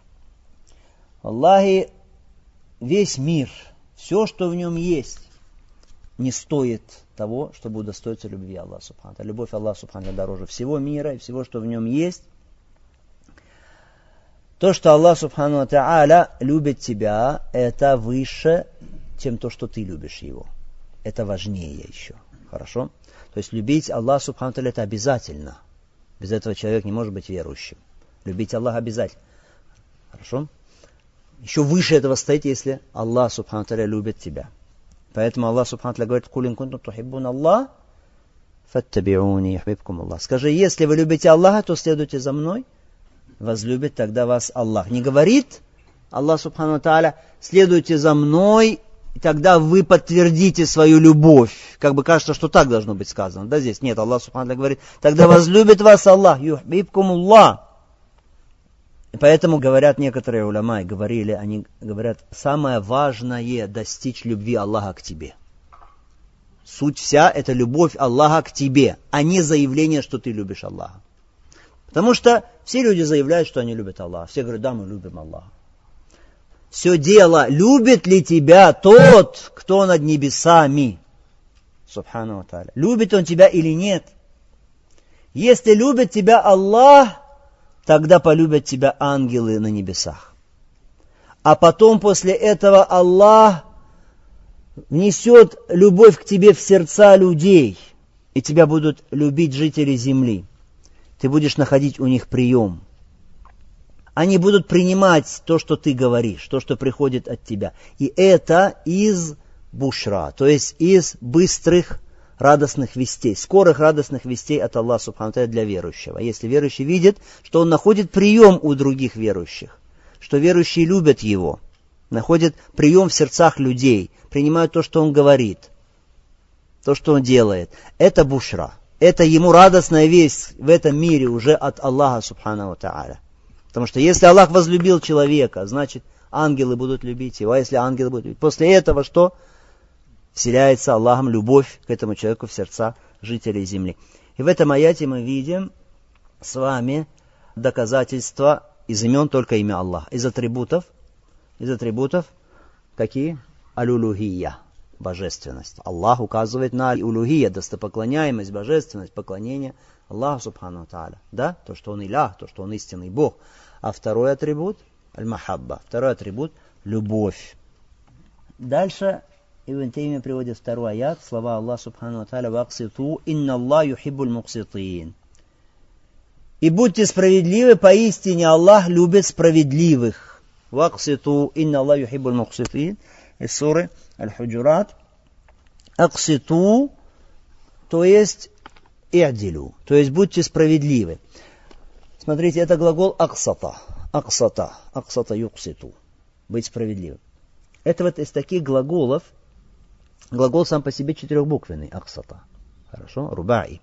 Аллахи, весь мир, все, что в нем есть, не стоит того, чтобы удостоиться любви Аллаха Субхану ва Тааля. Любовь Аллаха Субхану ва Тааля дороже всего мира и всего, что в нем есть. То, что Аллах Субхану ва Тааля любит тебя, это выше, чем то, что ты любишь его. Это важнее еще. Хорошо? То есть любить Аллаха Субхану ва Тааля это обязательно. Без этого человек не может быть верующим. Любить Аллаха обязательно. Хорошо? Еще выше этого стоит, если Аллах Субхану ва Тааля любит тебя. Поэтому Аллах Субхану ва Тааля говорит: «Кулин кунтум тухиббуна Аллах, фаттабиуни юхбибкум Аллах». Скажи, если вы любите Аллаха, то следуйте за мной, возлюбит тогда вас Аллах. Не говорит Аллах Субхану ва Тааля: следуйте за мной, и тогда вы подтвердите свою любовь. Как бы кажется, что так должно быть сказано. Да, здесь нет, Аллах Субхану ва Тааля говорит: тогда возлюбит вас Аллах, юхбибкум Аллах. И поэтому говорят некоторые уляма, они говорят, самое важное достичь любви Аллаха к тебе. Суть вся это любовь Аллаха к тебе, а не заявление, что ты любишь Аллаха. Потому что все люди заявляют, что они любят Аллаха. Все говорят: да, мы любим Аллаха. Все дело, любит ли тебя тот, кто над небесами. Субхану ва Тааля. Любит он тебя или нет? Если любит тебя Аллах, тогда полюбят тебя ангелы на небесах. А потом после этого Аллах внесет любовь к тебе в сердца людей, и тебя будут любить жители земли. Ты будешь находить у них прием. Они будут принимать то, что ты говоришь, то, что приходит от тебя. И это из бушра, то есть из быстрых радостных вестей, скорых радостных вестей от Аллаха Субхану ва Тааля для верующего. Если верующий видит, что он находит прием у других верующих, что верующие любят его, находят прием в сердцах людей, принимают то, что он говорит, то, что он делает, это бушра. Это ему радостная весть в этом мире уже от Аллаха Субхану ва Тааля. Потому что если Аллах возлюбил человека, значит ангелы будут любить его. А если ангелы будут любить, после этого что? Вселяется Аллахом любовь к этому человеку в сердца жителей земли. И в этом аяте мы видим с вами доказательства из имен только имя Аллах. Из атрибутов какие? Аль-улухия, божественность. Аллах указывает на аль-улухия, достопоклоняемость, божественность, поклонение Аллаху субхану тааля. Да? То, что Он илях, то, что Он истинный Бог. А второй атрибут аль-махабба. Второй атрибут любовь. Дальше Ибн Таймия приводит второй аят, слова Аллаха субхану тааля: «Вакситу, инна Аллах юхиббуль мукситин». И будьте справедливы, поистине Аллах любит справедливых. «Вакситу, инна Аллах юхиббуль мукситин». Из суры Аль-Худжурат. «Акситу», то есть «и'дилю», то есть будьте справедливы. Смотрите, это глагол «аксата». Аксата юкситу. Быть справедливым. Это вот из таких глаголов. Глагол сам по себе четырехбуквенный. Аксата. Хорошо? Рубаи.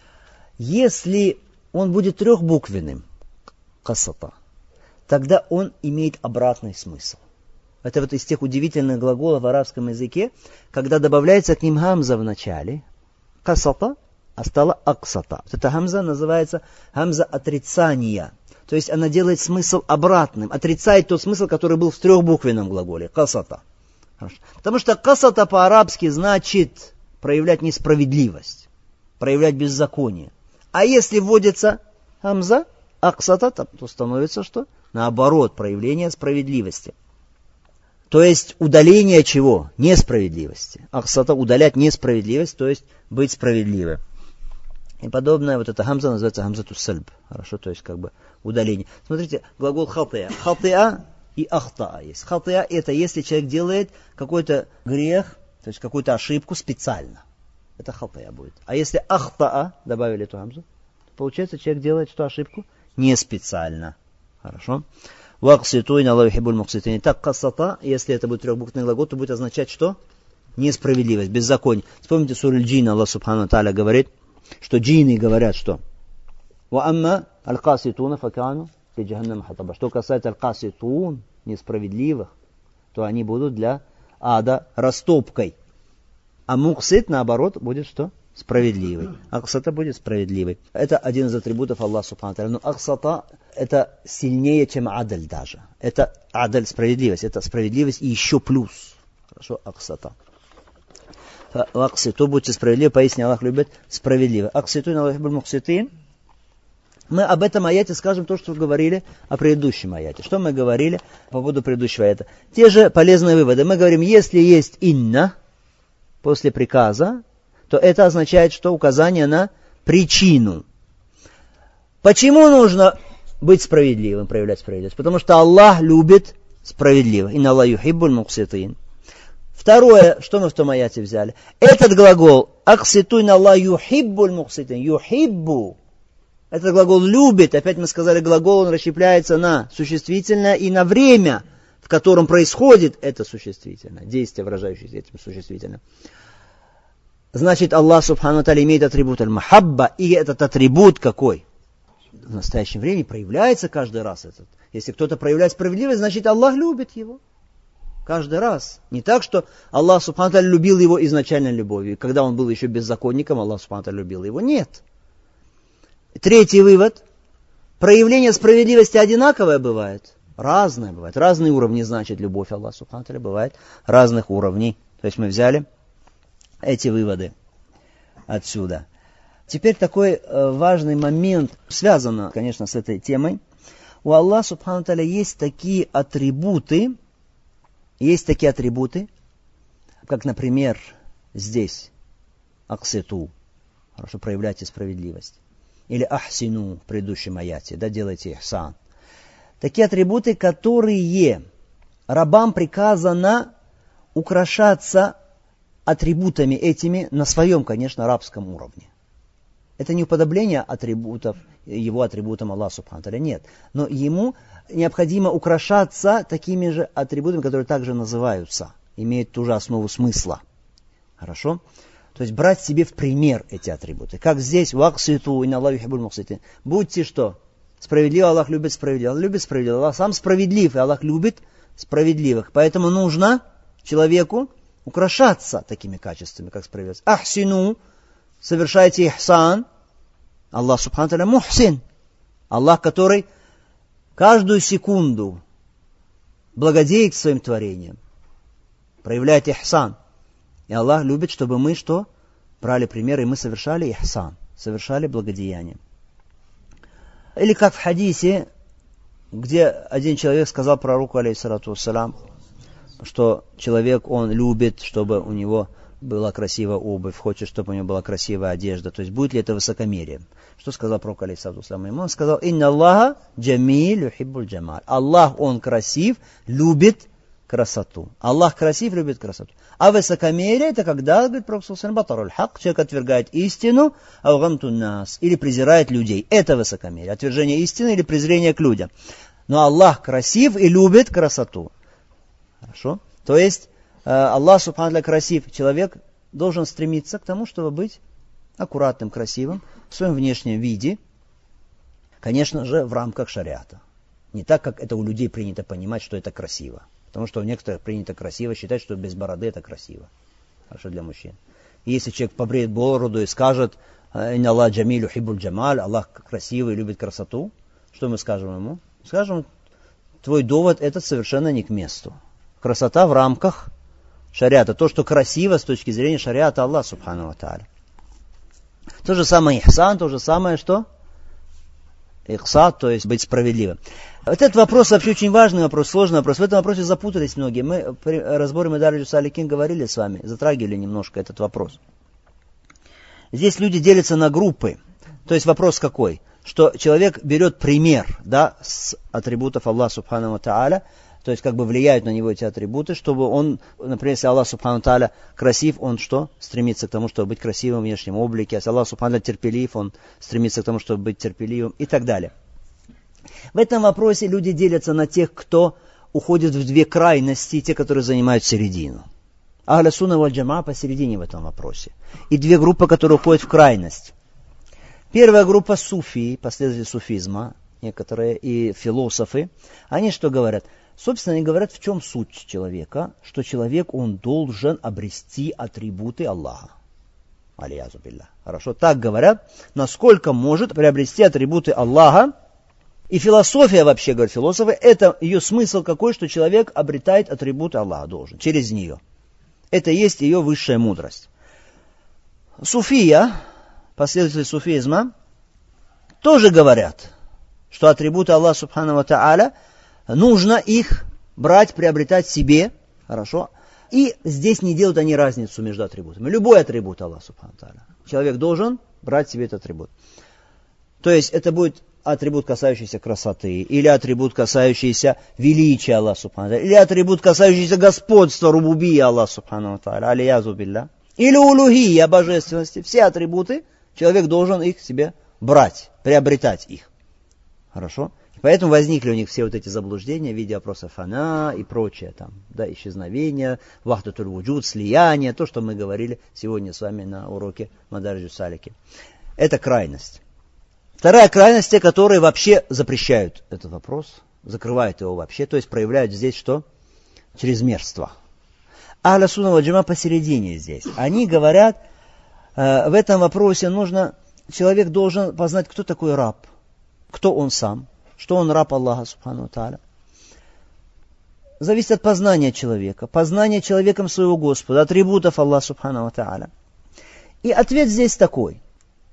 Если он будет трехбуквенным, касата, тогда он имеет обратный смысл. Это вот из тех удивительных глаголов в арабском языке, когда добавляется к ним гамза в начале. Касата, а стала аксата. Вот эта гамза называется гамза отрицания. То есть она делает смысл обратным. Отрицает тот смысл, который был в трехбуквенном глаголе. Касата. Потому что касата по-арабски значит проявлять несправедливость, проявлять беззаконие. А если вводится хамза, аксата, то становится что? Наоборот, проявление справедливости. То есть удаление чего? Несправедливости. Аксата — удалять несправедливость, то есть быть справедливым. И подобное, вот эта хамза называется хамзату сальб. Хорошо, то есть как бы удаление. Смотрите, глагол хатия. Хатия и ахтаа есть. Хатия — это если человек делает какой-то грех, то есть какую-то ошибку специально. Это хатия будет. А если ахтаа, добавили эту хамзу, то получается, человек делает эту ошибку не специально. Хорошо. Вакситу инна Аллах юхиббуль мукситин. Так, касата, если это будет трехбуквенный глагол, то будет означать что? Несправедливость, беззаконие. Вспомните суру Аль-Джин, Аллах субхану тааля говорит, что джинны говорят, что «Ва амма аль-каситуна факану фи джаханнама хатаба». Что касается аль-каситун, несправедливых, то они будут для ада растопкой. А муксит, наоборот, будет что? Справедливый. Аксата будет справедливый. Это один из атрибутов Аллаха субхану тааля. Но аксата — это сильнее, чем адаль даже. Это адаль — справедливость. Это справедливость и еще плюс. Хорошо, аксата. Акситу, будьте справедливы, поистине Аллах любит справедливо. Акситу инна Аллах юхиббуль мукситин. Мы об этом аяте скажем то, что говорили о предыдущем аяте. Что мы говорили по поводу предыдущего аята? Те же полезные выводы. Мы говорим, если есть инна после приказа, то это означает, что указание на причину. Почему нужно быть справедливым, проявлять справедливость? Потому что Аллах любит справедливо. Инна Аллах юхиббуль мукситин. Второе, что мы в том аяте взяли? Этот глагол «Акситу инна Аллах юхиббуль мукситин». Юхиббу. Этот глагол «любит». Опять мы сказали, глагол, он расщепляется на существительное и на время, в котором происходит это существительное. Действие, выражающееся этим существительным. Значит, Аллах субхану тааля имеет атрибут аль-махабба. И этот атрибут какой? В настоящем времени проявляется каждый раз этот. Если кто-то проявляет справедливость, значит, Аллах любит его. Каждый раз. Не так, что Аллах субхану тааля любил его изначальной любовью. Когда он был еще беззаконником, Аллах субхану тааля любил его. Нет. Третий вывод. Проявление справедливости одинаковое бывает. Разное бывает. Разные уровни, значит, любовь Аллаха субхану тааля бывает разных уровней. То есть мы взяли эти выводы отсюда. Теперь такой важный момент, связан, конечно, с этой темой. У Аллаха субхану тааля есть такие атрибуты, как, например, здесь акситу, хорошо, проявляйте справедливость. Или ахсину в предыдущем аяте, да, делайте ихсан. Такие атрибуты, которые рабам приказано украшаться атрибутами этими на своем, конечно, рабском уровне. Это не уподобление атрибутов, его атрибутам Аллаха субхану тааля, нет. Но ему необходимо украшаться такими же атрибутами, которые также называются, имеют ту же основу смысла. Хорошо? То есть брать себе в пример эти атрибуты. Как здесь, вакситу инна Аллах юхиббуль мукситин. Будьте что? Справедливы, Аллах любит справедливых. Аллах любит справедливых. Аллах сам справедлив, и Аллах любит справедливых. Поэтому нужно человеку украшаться такими качествами, как справедливость. Ахсину, совершаете ихсан, Аллах субхану ва тааля мухсин. Аллах, который каждую секунду благодеет своим творением, проявляет ихсан. И Аллах любит, чтобы мы что? Брали пример, и мы совершали ихсан, совершали благодеяние. Или как в хадисе, где один человек сказал пророку, алейхиссалату вассалам, что человек, он любит, чтобы у него была красивая обувь, хочет, чтобы у него была красивая одежда. То есть, будет ли это высокомерием? Что сказал пророк, алейхиссалату вассалам ему? Он сказал, «Инна Аллаха джамиль юхиббуль джамаль». Аллах, он красив, любит красоту. Аллах красив, любит красоту. А высокомерие, это когда, говорит пророк, батаруль хак, человек отвергает истину, аугамтун нас, или презирает людей. Это высокомерие, отвержение истины или презрение к людям. Но Аллах красив и любит красоту. Хорошо? То есть, Аллах субхану ва тааля красив. Человек должен стремиться к тому, чтобы быть аккуратным, красивым в своем внешнем виде. Конечно же, в рамках шариата. Не так, как это у людей принято понимать, что это красиво. Потому что у некоторых принято красиво считать, что без бороды это красиво. Хорошо для мужчин. И если человек побреет бороду и скажет, «Инна Аллах джамиль юхиббуль джамаль», Аллах красивый, любит красоту, что мы скажем ему? Скажем, твой довод этот совершенно не к месту. Красота в рамках шариата. То, что красиво с точки зрения шариата Аллах субхану ва тааля. То же самое ихсан, то же самое что? Ихсад, то есть быть справедливым. Вот этот вопрос вообще очень важный вопрос, сложный вопрос. В этом вопросе запутались многие. Мы при разборе Мадаридж ас-Саликин говорили с вами, затрагивали немножко этот вопрос. Здесь люди делятся на группы. То есть вопрос какой? Что человек берет пример, да, с атрибутов Аллаха субхану ва тааля, то есть как бы влияют на него эти атрибуты, чтобы он, например, если Аллах субхану ва тааля красив, он что? Стремится к тому, чтобы быть красивым в внешнем облике. Если Аллах субхану ва тааля терпелив, он стремится к тому, чтобы быть терпеливым и так далее. В этом вопросе люди делятся на тех, кто уходит в две крайности, те, которые занимают середину. Ахля сунна валь джамаа посередине в этом вопросе. И две группы, которые уходят в крайность. Первая группа суфии, последователи суфизма, некоторые и философы, они что говорят? Собственно, они говорят, в чем суть человека, что человек, он должен обрести атрибуты Аллаха. Алиязу билля. Хорошо, так говорят, насколько может приобрести атрибуты Аллаха. И философия вообще, говорят философы, это ее смысл какой, что человек обретает атрибуты Аллаха должен, через нее. Это и есть ее высшая мудрость. Суфия, последователи суфизма, тоже говорят, что атрибуты Аллаха субхану ва тааля, нужно их брать, приобретать себе, хорошо, и здесь не делают они разницу между атрибутами. Любой атрибут Аллаха субхану ва тааля. Человек должен брать себе этот атрибут. То есть это будет атрибут, касающийся красоты, или атрибут, касающийся величия Аллаха субхану ва тааля, или атрибут, касающийся господства, рубубия Аллаха субхану ва тааля, алиязу билля, или улухия, божественности. Все атрибуты, человек должен их себе брать, приобретать их. Хорошо? Поэтому возникли у них все вот эти заблуждения в виде вопроса фана и прочее, там, да, исчезновение, вахдатуль вуджуд, слияние, то, что мы говорили сегодня с вами на уроке Мадаридж ас-Саликин. Это крайность. Вторая крайность, те, которые вообще запрещают этот вопрос, закрывают его вообще, то есть проявляют здесь что? Чрезмерство. Ахля сунна валь джамаа посередине здесь. Они говорят, в этом вопросе нужно, человек должен познать, кто такой раб, кто он сам, что он раб Аллаха субхану ва тааля. Зависит от познания человека, познания человеком своего Господа, атрибутов Аллаха субхану ва тааля. И ответ здесь такой.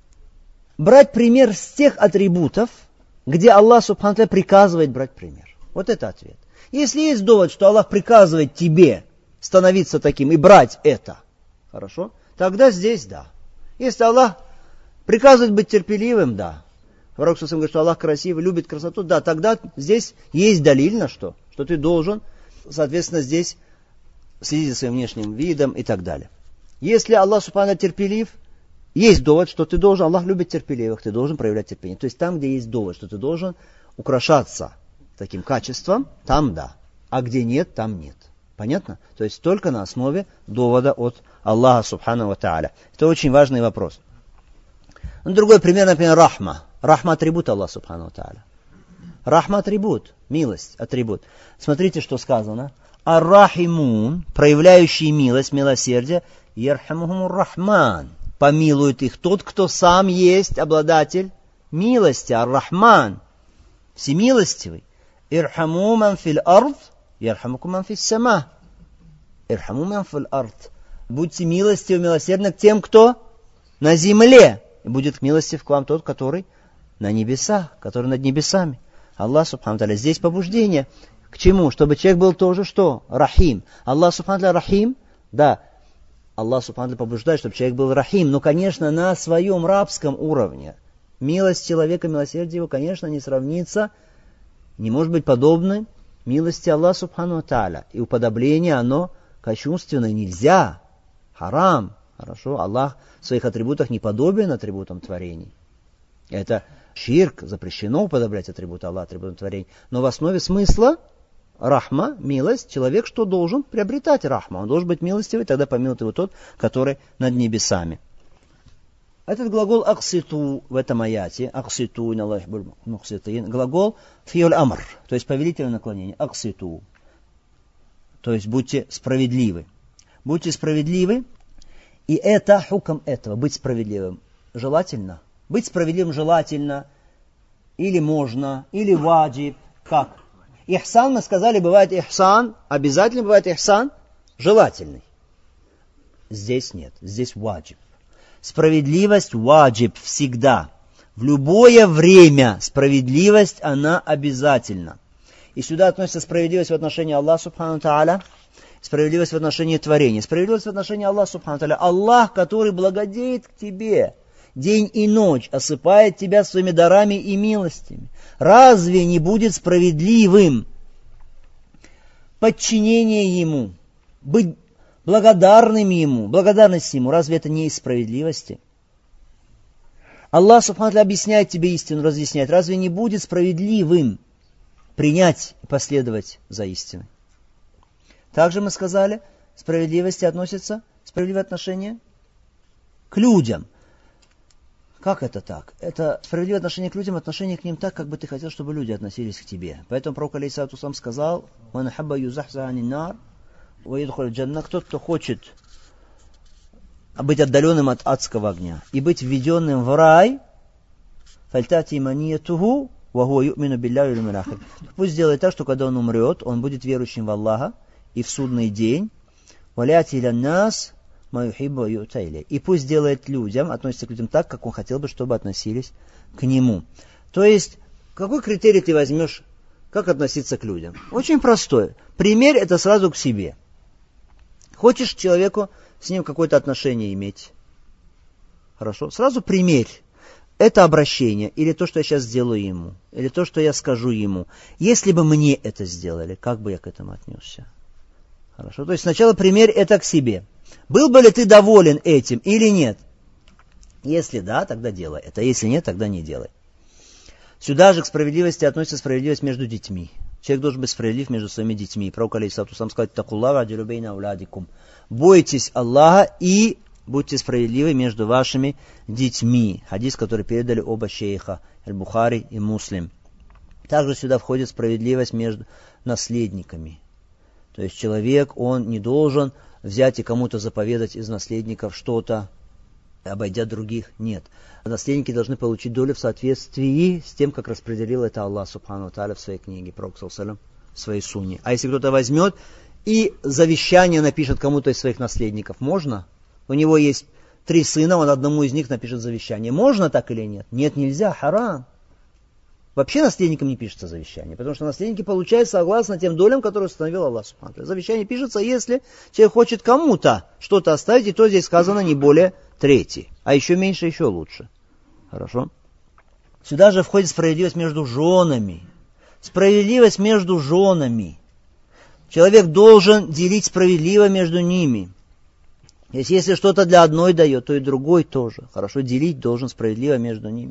Брать пример с тех атрибутов, где Аллах субхану ва тааля приказывает брать пример. Вот это ответ. Если есть довод, что Аллах приказывает тебе становиться таким и брать это, хорошо, тогда здесь да. Если Аллах приказывает быть терпеливым, да. Пророк говорит, что Аллах красивый, любит красоту, да, тогда здесь есть далиль на что? Что ты должен, соответственно, здесь следить за своим внешним видом и так далее. Если Аллах субхану терпелив, есть довод, что ты должен, Аллах любит терпеливых, ты должен проявлять терпение. То есть там, где есть довод, что ты должен украшаться таким качеством, там да. А где нет, там нет. Понятно? То есть только на основе довода от Аллаха субхану ва тааля. Это очень важный вопрос. Другой пример, например, рахма. Рахма атрибут Аллаха субхану ва тааля. Рахма атрибут, милость атрибут. Смотрите, что сказано. Ар-рахимун, проявляющие милость, милосердие, ярхамухумур рахман. помилует их тот, кто сам есть обладатель милости, ар-Рахман, всемилостивый. Ирхаму ман фил ард, ярхамукум ман фис сама. Ирхаму ман фил ард. Будьте милостивы, милосердны к тем, кто на земле. И будет милостив к вам тот, который на небесах, который над небесами. Аллах субхану тааля. Здесь побуждение. К чему? Чтобы человек был тоже что? Рахим. Аллах субхану тааля рахим. Да. Аллах субхану тааля побуждает, чтобы человек был рахим. Но, конечно, на своем рабском уровне. Милость человека, милосердие его, конечно, не сравнится, не может быть подобной милости Аллаха субхану тааля. И уподобление, оно кощунственное нельзя. Харам. Хорошо. Аллах в своих атрибутах не подобен атрибутам творений. Это ширк, запрещено уподоблять атрибуты Аллаха атрибутам творений. Но в основе смысла рахма, милость, человек что должен? Приобретать рахма. Он должен быть милостивый, тогда помилует его тот, который над небесами. Этот глагол акситу в этом аяте, акситу, глагол фиоль амр, то есть повелительное наклонение, акситу, то есть будьте справедливы. Будьте справедливы, и это хукм этого, быть справедливым, желательно. Быть справедливым желательно, или можно, или ваджиб, как? Ихсан, мы сказали, бывает ихсан, обязательно бывает ихсан, желательный. Здесь нет, здесь ваджиб. Справедливость ваджиб всегда. В любое время справедливость, она обязательна. И сюда относится справедливость в отношении Аллаха субхану тааля, справедливость в отношении творения, справедливость в отношении Аллаха субхану тааля. Аллах, который благодеет к тебе день и ночь, осыпает тебя своими дарами и милостями. Разве не будет справедливым подчинение Ему, быть благодарным Ему, благодарность Ему? Разве это не из справедливости? Аллах субхану тааля объясняет тебе истину, разъясняет. Разве не будет справедливым принять и последовать за истиной? Также мы сказали, справедливости относится, справедливое отношение к людям. Как это так? Это справедливое отношение к людям, отношение к ним так, как бы ты хотел, чтобы люди относились к тебе. Поэтому пророк алейхиссалату вассалам сказал: «Ман хабба юзахза анин нар ва юдхуль джанна». Тот, кто хочет быть отдаленным от адского огня и быть введенным в рай, фальтати маниятуху ва хуа ю'мину билляхи валь ямил ахир. Пусть сделает так, что когда он умрет, он будет верующим в Аллаха и в судный день. Валяти лян нас и пусть делает людям, относится к людям так, как он хотел бы, чтобы относились к нему. То есть, какой критерий ты возьмешь, как относиться к людям? Очень простой. Примерь это сразу к себе. Хочешь человеку с ним какое-то отношение иметь? Хорошо? Сразу примерь это обращение, или то, что я сейчас сделаю ему, или то, что я скажу ему. Если бы мне это сделали, как бы я к этому отнесся? Хорошо? То есть, сначала примерь это к себе. Был бы ли ты доволен этим или нет? Если да, тогда делай это. Если нет, тогда не делай. Сюда же к справедливости относится справедливость между детьми. Человек должен быть справедлив между своими детьми. Пророк алейхиссалату вассалам сказал: «Такуллаха аджилу бейна ауладикум». Бойтесь Аллаха и будьте справедливы между вашими детьми. Хадис, который передали оба шейха, Аль-Бухари и Муслим. Также сюда входит справедливость между наследниками. То есть человек, он не должен взять и кому-то заповедать из наследников что-то, обойдя других. Нет. Наследники должны получить долю в соответствии с тем, как распределил это Аллах субхану тааля в своей книге, пророк саллаллаху алейхи ва саллям, в своей сунне. А если кто-то возьмет и завещание напишет кому-то из своих наследников, можно? У него есть 3 сына, он одному из них напишет завещание. Можно так или нет? Нет, нельзя, харам. Вообще наследникам не пишется завещание, потому что наследники получают согласно тем долям, которые установил Аллах субхану тааля. Завещание пишется, если человек хочет кому-то что-то оставить, и то здесь сказано не более 1/3. А еще меньше, еще лучше. Хорошо? Сюда же входит справедливость между женами. Справедливость между женами. Человек должен делить справедливо между ними. Если что-то для одной дает, то и другой тоже. Хорошо, делить должен справедливо между ними.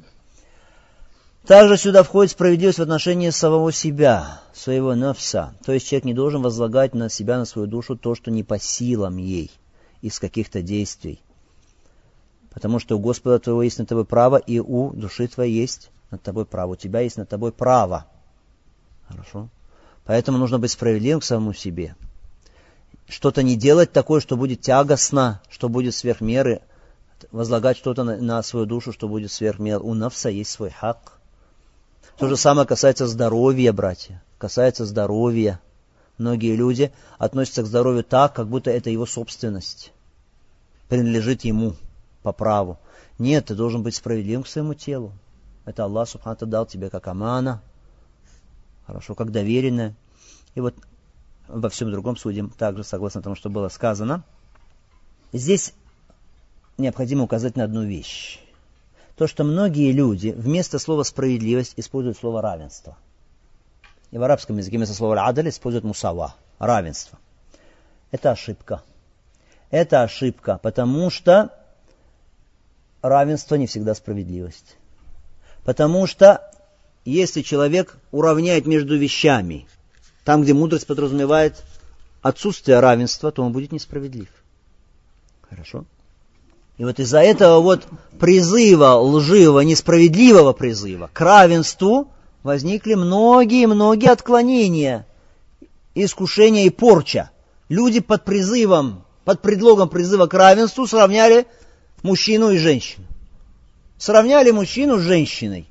Также сюда входит справедливость в отношении самого себя, своего нафса. То есть человек не должен возлагать на себя, на свою душу то, что не по силам ей из каких-то действий. Потому что у Господа твоего есть над тобой право, и у души твоей есть над тобой право. У тебя есть над тобой право. Хорошо? Поэтому нужно быть справедливым к самому себе. Что-то не делать такое, что будет тягостно, что будет сверх меры возлагать что-то на свою душу, что будет сверх мер. У нафса есть свой хак. То же самое касается здоровья, братья. Касается здоровья. Многие люди относятся к здоровью так, как будто это его собственность. Принадлежит ему по праву. Нет, ты должен быть справедливым к своему телу. Это Аллах Субхану дал тебе как амана. Хорошо, как доверенное. И вот во всем другом судим также, согласно тому, что было сказано. Здесь необходимо указать на одну вещь. То, что многие люди вместо слова «справедливость» используют слово «равенство». И в арабском языке вместо слова «адаль» используют «мусава» – равенство. Это ошибка. Это ошибка, потому что равенство не всегда справедливость. Потому что если человек уравняет между вещами, там, где мудрость подразумевает отсутствие равенства, то он будет несправедлив. Хорошо? И вот из-за этого вот призыва, лживого, несправедливого призыва к равенству возникли многие отклонения, искушения и порча. Люди под предлогом призыва к равенству сравняли мужчину и женщину. Сравняли мужчину с женщиной.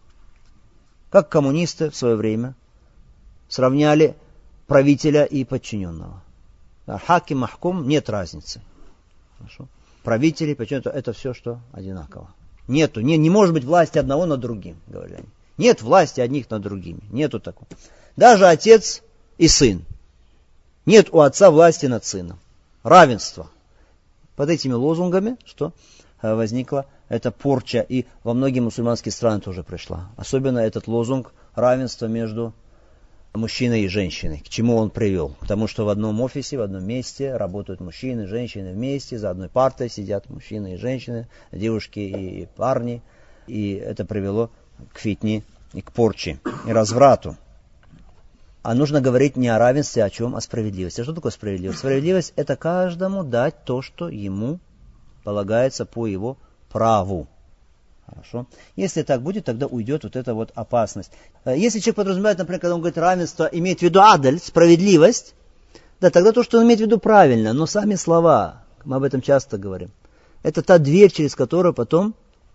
Как коммунисты в свое время сравняли правителя и подчиненного. Хаким, махкум, нет разницы. Хорошо. Правители, подчиненные, это все, что одинаково. Не может быть власти одного над другим, говорили они. Нет власти одних над другими. Нету такого. Даже отец и сын. Нет у отца власти над сыном. Равенство. Под этими лозунгами, что возникла эта порча, и во многие мусульманские страны тоже пришла. Особенно этот лозунг равенства между мужчиной и женщиной. К чему он привел? К тому, что в одном офисе, в одном месте работают мужчины и женщины вместе, за одной партой сидят мужчины и женщины, девушки и парни. И это привело к фитне и к порче, и разврату. А нужно говорить не о равенстве, а о чем? О справедливости. А что такое справедливость? Справедливость – это каждому дать то, что ему полагается по его праву. Хорошо. Если так будет, тогда уйдет вот эта вот опасность. Если человек подразумевает, например, когда он говорит равенство, имеет в виду адаль, справедливость, да, тогда то, что он имеет в виду, правильно, но сами слова, мы об этом часто говорим, это та дверь, через которую потом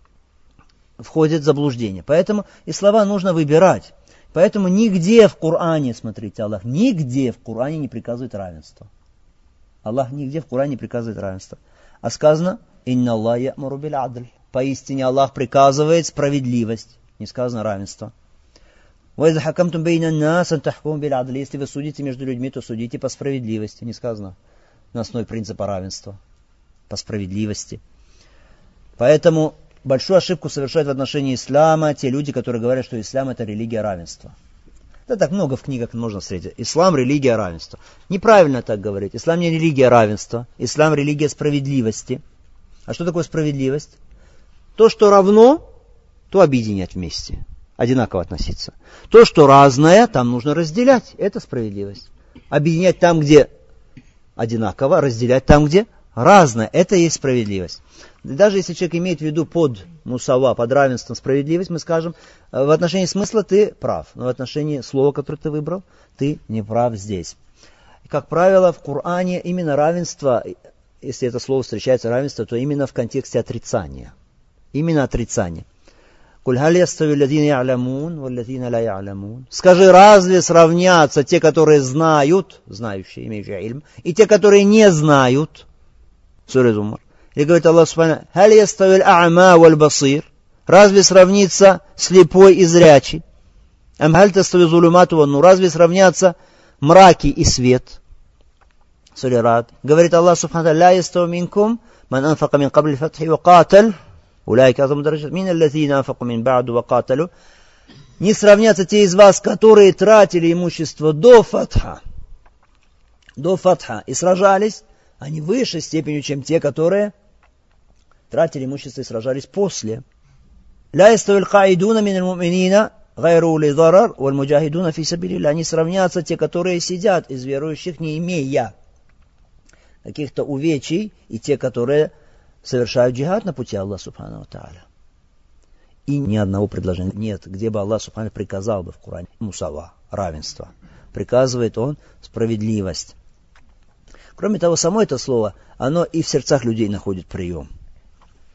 входит заблуждение. Поэтому и слова нужно выбирать. Поэтому нигде в Коране, смотрите, Аллах нигде в Коране не приказывает равенство. Аллах нигде в Коране не приказывает равенство. А сказано «Инна Аллах я'муру биль адль». Поистине Аллах приказывает справедливость. Не сказано равенство. «Вайза хакамтум бейна нас ан тахкум биль адль». Если вы судите между людьми, то судите по справедливости. Не сказано на основе принципа равенства. По справедливости. Поэтому большую ошибку совершают в отношении ислама те люди, которые говорят, что ислам это религия равенства. Да так много в книгах можно встретить. Ислам религия равенства. Неправильно так говорить. Ислам не религия равенства. Ислам религия справедливости. А что такое справедливость? То, что равно, то объединять вместе. Одинаково относиться. То, что разное, там нужно разделять. Это справедливость. Объединять там, где одинаково, разделять там, где разное. Это и есть справедливость. Даже если человек имеет в виду под мусава, под равенством справедливость, мы скажем, в отношении смысла ты прав, но в отношении слова, которое ты выбрал, ты не прав здесь. Как правило, в Коране именно равенство, если это слово встречается равенство, то именно в контексте отрицания. Именно отрицание. Скажи, разве сравнятся те, которые знают, знающие, имеющие ильм, и те, которые не знают? Сура Зумар. И говорит Аллах Субхану: разве сравнится слепой и зрячий? Разве сравнятся мраки и свет? Сура Рад. Говорит Аллах Субхану: не сравнятся те из вас, которые тратили имущество до фатха и сражались, они в высшей степени, чем те, которые тратили имущество и сражались после. Не сравнятся те, которые сидят из верующих, не имея каких-то увечий, и те, которые совершают джихад на пути Аллаха Субхану ва Тааля. И ни одного предложения нет, где бы Аллах Субхану приказал бы в Коране мусава, равенство. Приказывает он справедливость. Кроме того, само это слово, оно и в сердцах людей находит прием.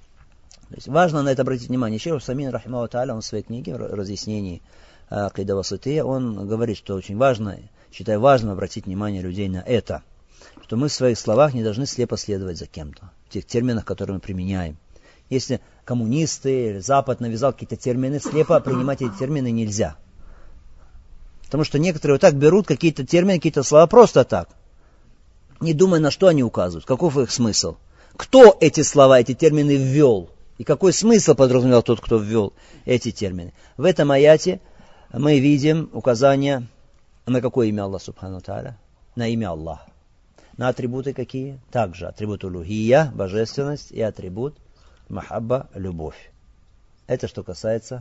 То есть важно на это обратить внимание. Шейх Усаймин, рахимаху тааля, он в своей книге разъяснений Акида Васития, он говорит, что очень важно, считаю важным обратить внимание людей на это, что мы в своих словах не должны слепо следовать за кем-то, в тех терминах, которые мы применяем. Если коммунисты или Запад навязал какие-то термины, слепо принимать эти термины нельзя. Потому что некоторые вот так берут какие-то термины, какие-то слова просто так, не думая, на что они указывают, каков их смысл. Кто эти слова, эти термины ввел? И какой смысл подразумевал тот, кто ввел эти термины? В этом аяте мы видим указание на какое имя Аллах Субхану Тааля? На имя Аллах. На атрибуты какие? Также атрибут улухия, божественность, и атрибут махабба, любовь. Это что касается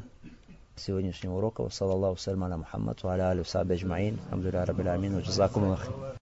сегодняшнего урока. Саллаллаху салям аля Мухаммад, ва аля алихи ва сахбихи аджмаин. Алхамдулиллахи раббил аламин, ва джазакумуллаху.